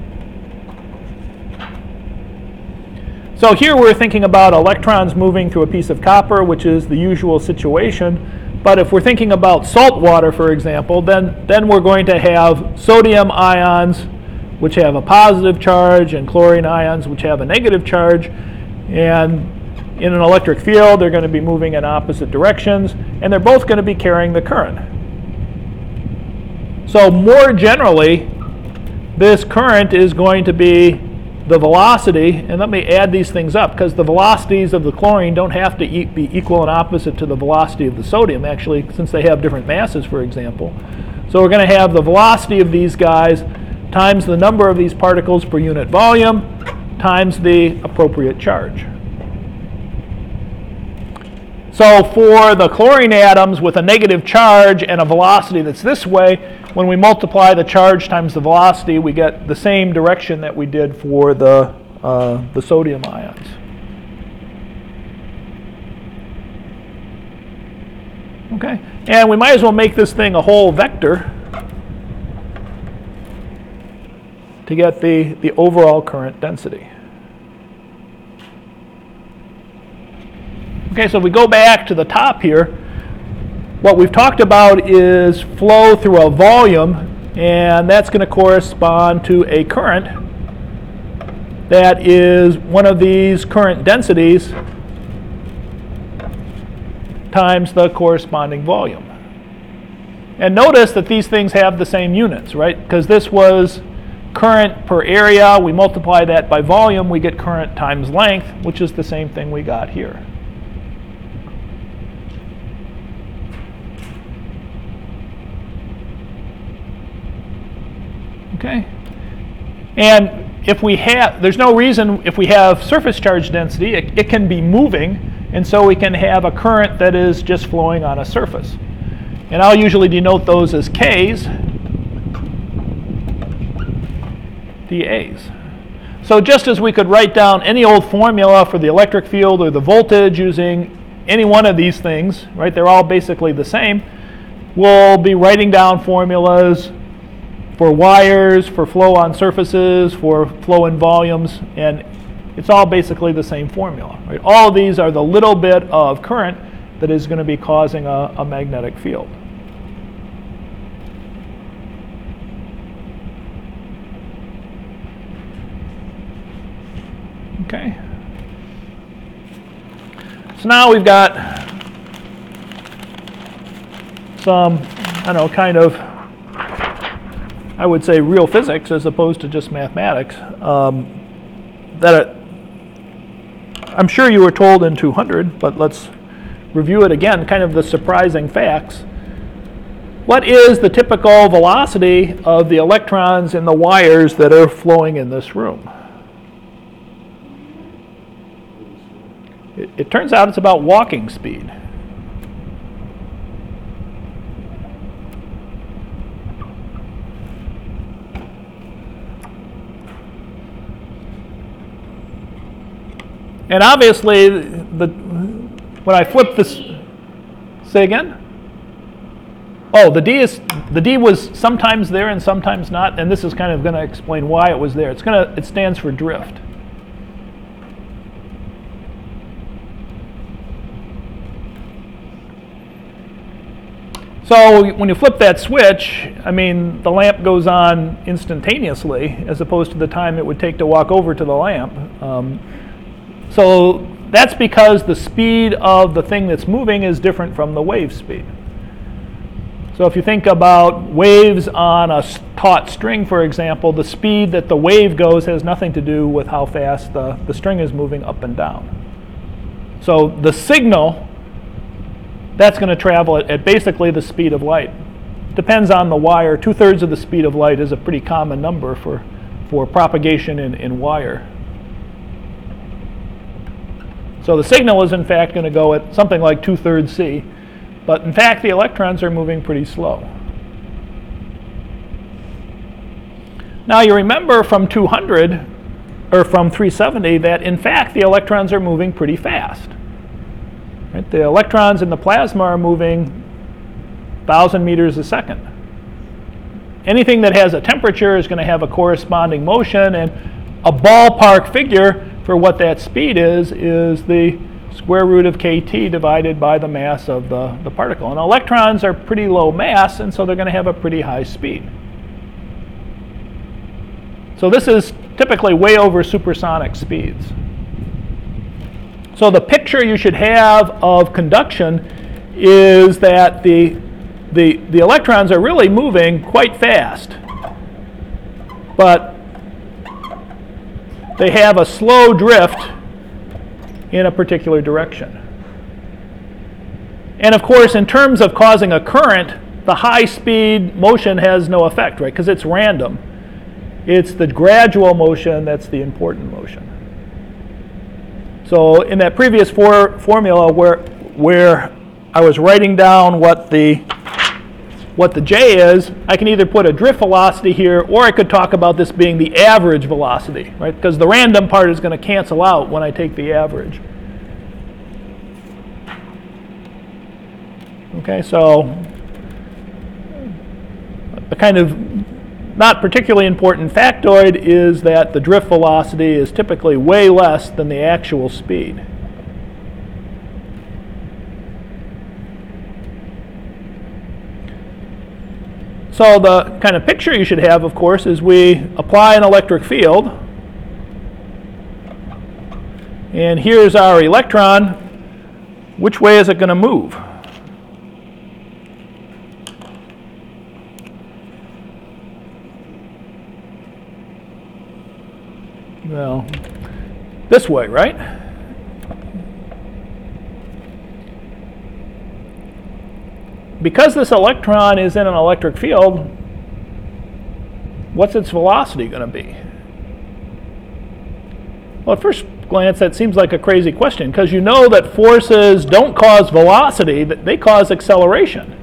So here we're thinking about electrons moving through a piece of copper, which is the usual situation. But if we're thinking about salt water, for example, then we're going to have sodium ions, which have a positive charge, and chlorine ions, which have a negative charge. And in an electric field, they're going to be moving in opposite directions, and they're both going to be carrying the current. So more generally, this current is going to be the velocity, and let me add these things up, because the velocities of the chlorine don't have to be equal and opposite to the velocity of the sodium, actually, since they have different masses, for example. So we're going to have the velocity of these guys times the number of these particles per unit volume times the appropriate charge. So for the chlorine atoms with a negative charge and a velocity that's this way, when we multiply the charge times the velocity, we get the same direction that we did for the sodium ions. Okay, and we might as well make this thing a whole vector to get the overall current density. Okay, so if we go back to the top here, what we've talked about is flow through a volume, and that's going to correspond to a current that is one of these current densities times the corresponding volume. And notice that these things have the same units, right? Because this was current per area. We multiply that by volume, we get current times length, which is the same thing we got here. Okay, and if we have, there's no reason, if we have surface charge density, it can be moving, and so we can have a current that is just flowing on a surface. And I'll usually denote those as Ks, dAs. So just as we could write down any old formula for the electric field or the voltage using any one of these things, right, they're all basically the same, we'll be writing down formulas for wires, for flow on surfaces, for flow in volumes, and it's all basically the same formula. Right? All of these are the little bit of current that is going to be causing a magnetic field. Okay. So now we've got some, I don't know, kind of, I would say real physics as opposed to just mathematics, that I'm sure you were told in 200, but let's review it again, kind of the surprising facts. What is the typical velocity of the electrons in the wires that are flowing in this room? It turns out it's about walking speed. And obviously, when I flip this, say again? Oh, the D was sometimes there and sometimes not, and this is kind of going to explain why it was there. It stands for drift. So when you flip that switch, I mean, the lamp goes on instantaneously as opposed to the time it would take to walk over to the lamp. So that's because the speed of the thing that's moving is different from the wave speed. So if you think about waves on a taut string, for example, the speed that the wave goes has nothing to do with how fast the string is moving up and down. So the signal, that's going to travel at basically the speed of light. Depends on the wire. 2/3 of the speed of light is a pretty common number for propagation in wire. So the signal is in fact going to go at something like 2/3 c. But in fact, the electrons are moving pretty slow. Now you remember from 200, or from 370, that in fact the electrons are moving pretty fast. Right? The electrons in the plasma are moving 1,000 meters a second. Anything that has a temperature is going to have a corresponding motion, and a ballpark figure for what that speed is the square root of kT divided by the mass of the particle. And electrons are pretty low mass, and so they're going to have a pretty high speed. So this is typically way over supersonic speeds. So the picture you should have of conduction is that the electrons are really moving quite fast, but they have a slow drift in a particular direction. And of course, in terms of causing a current, the high speed motion has no effect, right? Because it's random. It's the gradual motion that's the important motion. So in that previous formula where I was writing down what the J is, I can either put a drift velocity here, or I could talk about this being the average velocity, right? Because the random part is going to cancel out when I take the average. Okay, so a kind of not particularly important factoid is that the drift velocity is typically way less than the actual speed. So the kind of picture you should have, of course, is we apply an electric field. And here's our electron. Which way is it going to move? Well, this way, right? Because this electron is in an electric field, what's its velocity going to be? Well, at first glance, that seems like a crazy question, because you know that forces don't cause velocity, they cause acceleration.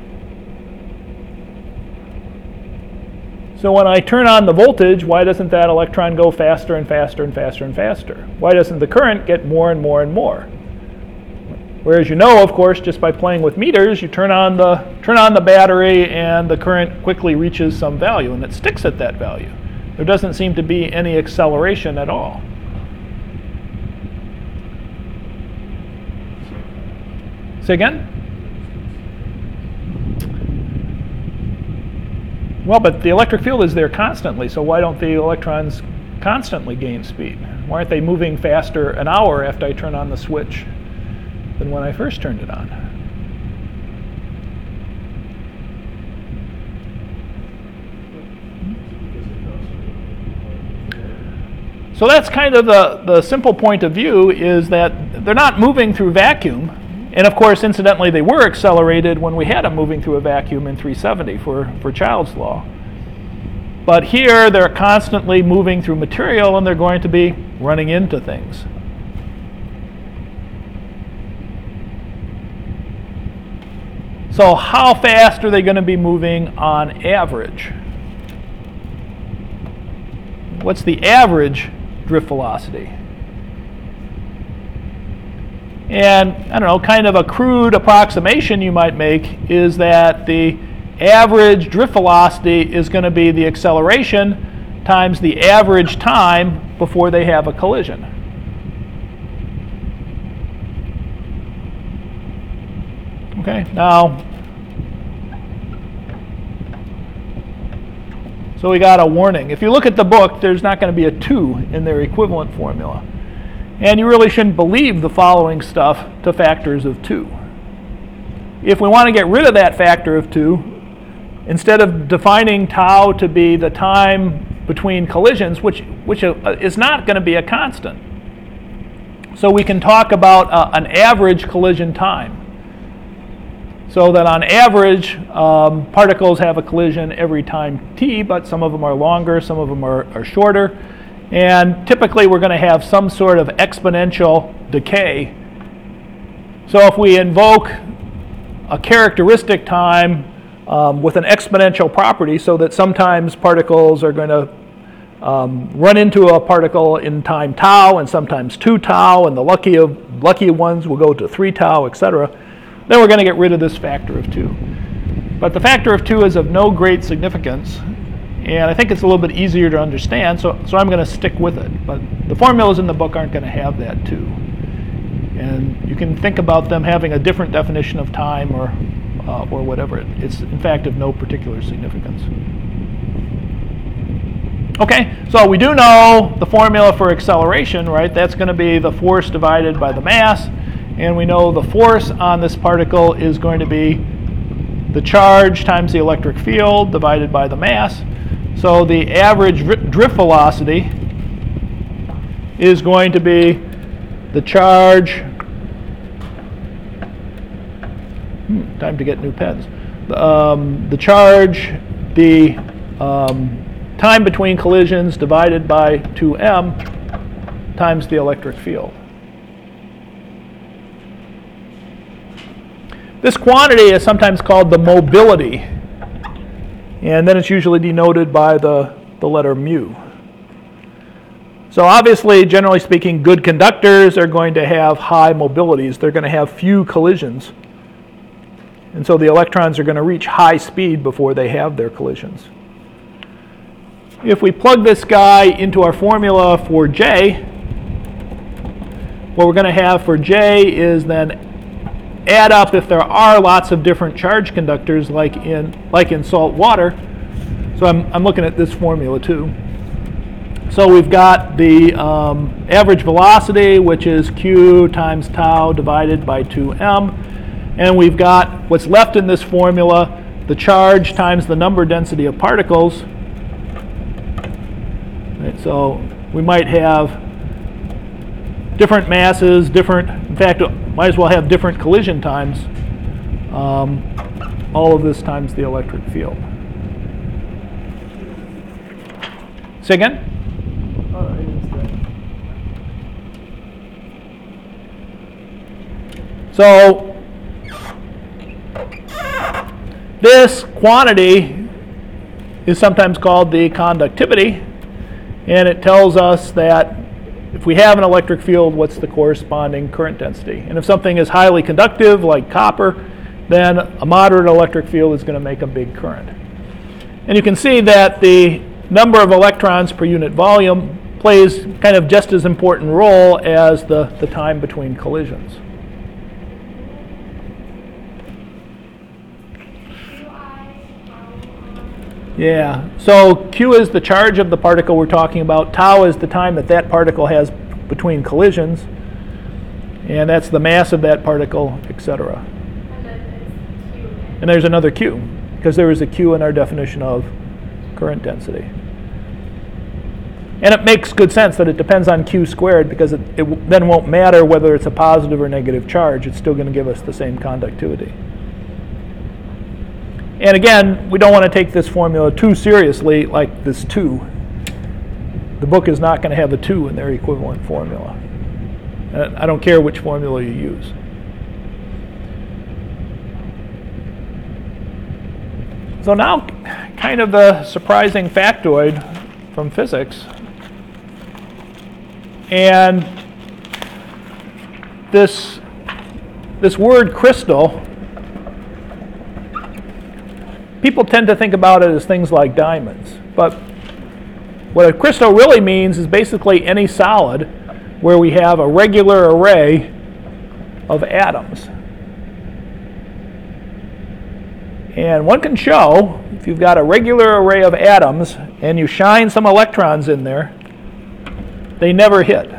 So when I turn on the voltage, why doesn't that electron go faster and faster and faster and faster? Why doesn't the current get more and more and more? Whereas you know, of course, just by playing with meters, you turn on the battery and the current quickly reaches some value, and it sticks at that value. There doesn't seem to be any acceleration at all. Say again? Well, but the electric field is there constantly, so why don't the electrons constantly gain speed? Why aren't they moving faster an hour after I turn on the switch than when I first turned it on? So that's kind of the simple point of view, is that they're not moving through vacuum. And of course, incidentally, they were accelerated when we had them moving through a vacuum in 370 for Child's law. But here, they're constantly moving through material, and they're going to be running into things. So how fast are they going to be moving on average? What's the average drift velocity? And I don't know, kind of a crude approximation you might make is that the average drift velocity is going to be the acceleration times the average time before they have a collision. Okay, now So we got a warning. If you look at the book, there's not going to be a 2 in their equivalent formula. And you really shouldn't believe the following stuff to factors of 2. If we want to get rid of that factor of 2, instead of defining tau to be the time between collisions, which is not going to be a constant, so we can talk about an average collision time. So that on average, particles have a collision every time t, but some of them are longer, some of them are shorter. And typically we're going to have some sort of exponential decay. So if we invoke a characteristic time with an exponential property, so that sometimes particles are going to run into a particle in time tau, and sometimes 2 tau, and the lucky ones will go to 3 tau, etc., then we're going to get rid of this factor of 2. But the factor of 2 is of no great significance, and I think it's a little bit easier to understand, so I'm going to stick with it. But the formulas in the book aren't going to have that 2. And you can think about them having a different definition of time or whatever. It's, in fact, of no particular significance. Okay, so we do know the formula for acceleration, right? That's going to be the force divided by the mass. And we know the force on this particle is going to be the charge times the electric field divided by the mass. So the average drift velocity is going to be the charge. Time to get new pens. The charge, the time between collisions divided by 2m times the electric field. This quantity is sometimes called the mobility, and then it's usually denoted by the letter mu. So obviously, generally speaking, good conductors are going to have high mobilities. They're going to have few collisions. And so the electrons are going to reach high speed before they have their collisions. If we plug this guy into our formula for J, what we're going to have for J is then add up if there are lots of different charge conductors like in salt water. So I'm looking at this formula too. So we've got the average velocity, which is q times tau divided by 2m. And we've got what's left in this formula, the charge times the number density of particles. Right, so we might have different masses, in fact, might as well have different collision times. All of this times the electric field. Say again? So this quantity is sometimes called the conductivity, and it tells us that if we have an electric field, what's the corresponding current density? And if something is highly conductive, like copper, then a moderate electric field is going to make a big current. And you can see that the number of electrons per unit volume plays kind of just as important role as the time between collisions. Yeah, so Q is the charge of the particle we're talking about. Tau is the time that particle has between collisions. And that's the mass of that particle, etc. And then it's Q. And there's another Q, because there is a Q in our definition of current density. And it makes good sense that it depends on Q squared, because it then won't matter whether it's a positive or negative charge. It's still going to give us the same conductivity. And again, we don't want to take this formula too seriously, like this 2. The book is not going to have a 2 in their equivalent formula. I don't care which formula you use. So now, kind of the surprising factoid from physics. And this word crystal, people tend to think about it as things like diamonds. But what a crystal really means is basically any solid where we have a regular array of atoms. And one can show, if you've got a regular array of atoms and you shine some electrons in there, they never hit.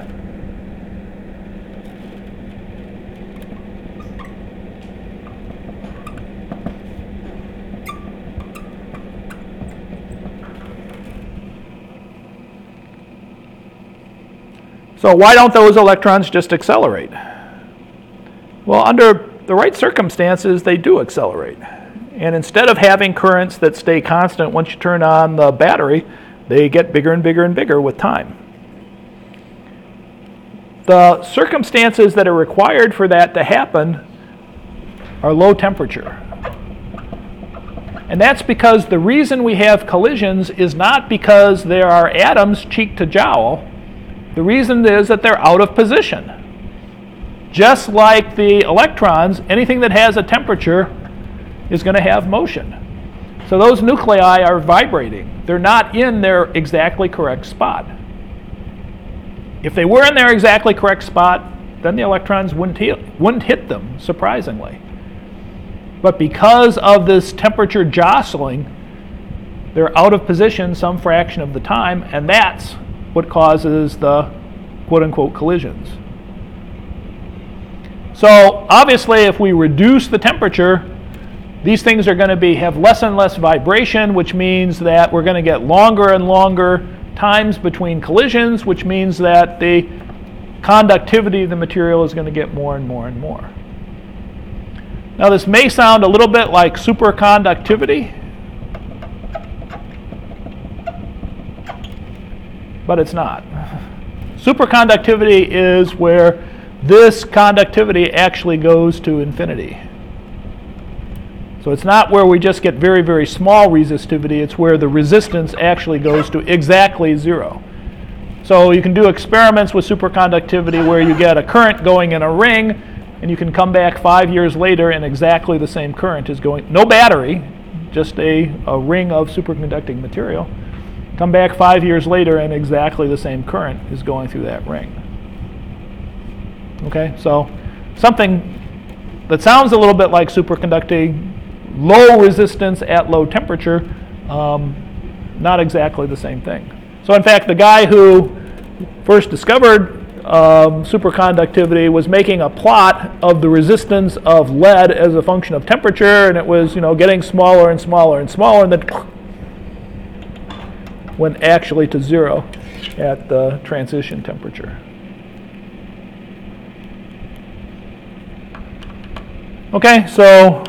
So why don't those electrons just accelerate? Well, under the right circumstances, they do accelerate. And instead of having currents that stay constant once you turn on the battery, they get bigger and bigger and bigger with time. The circumstances that are required for that to happen are low temperature. And that's because the reason we have collisions is not because there are atoms cheek to jowl. The reason is that they're out of position. Just like the electrons, anything that has a temperature is going to have motion. So those nuclei are vibrating. They're not in their exactly correct spot. If they were in their exactly correct spot, then the electrons wouldn't hit them, surprisingly. But because of this temperature jostling, they're out of position some fraction of the time, and that's what causes the quote-unquote collisions. So obviously, if we reduce the temperature, these things are going to have less and less vibration, which means that we're going to get longer and longer times between collisions, which means that the conductivity of the material is going to get more and more and more. Now this may sound a little bit like superconductivity, but it's not. Superconductivity is where this conductivity actually goes to infinity. So it's not where we just get very, very small resistivity. It's where the resistance actually goes to exactly zero. So you can do experiments with superconductivity where you get a current going in a ring, and you can come back 5 years later and exactly the same current is going, no battery, just a ring of superconducting material. Come back 5 years later and exactly the same current is going through that ring. Okay, so something that sounds a little bit like superconducting, low resistance at low temperature, not exactly the same thing. So in fact, the guy who first discovered superconductivity was making a plot of the resistance of lead as a function of temperature, and it was getting smaller and smaller and smaller, and then went actually to zero at the transition temperature. Okay, so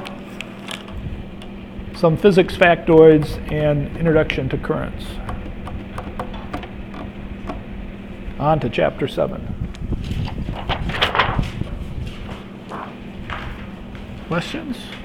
some physics factoids and introduction to currents. On to chapter 7. Questions?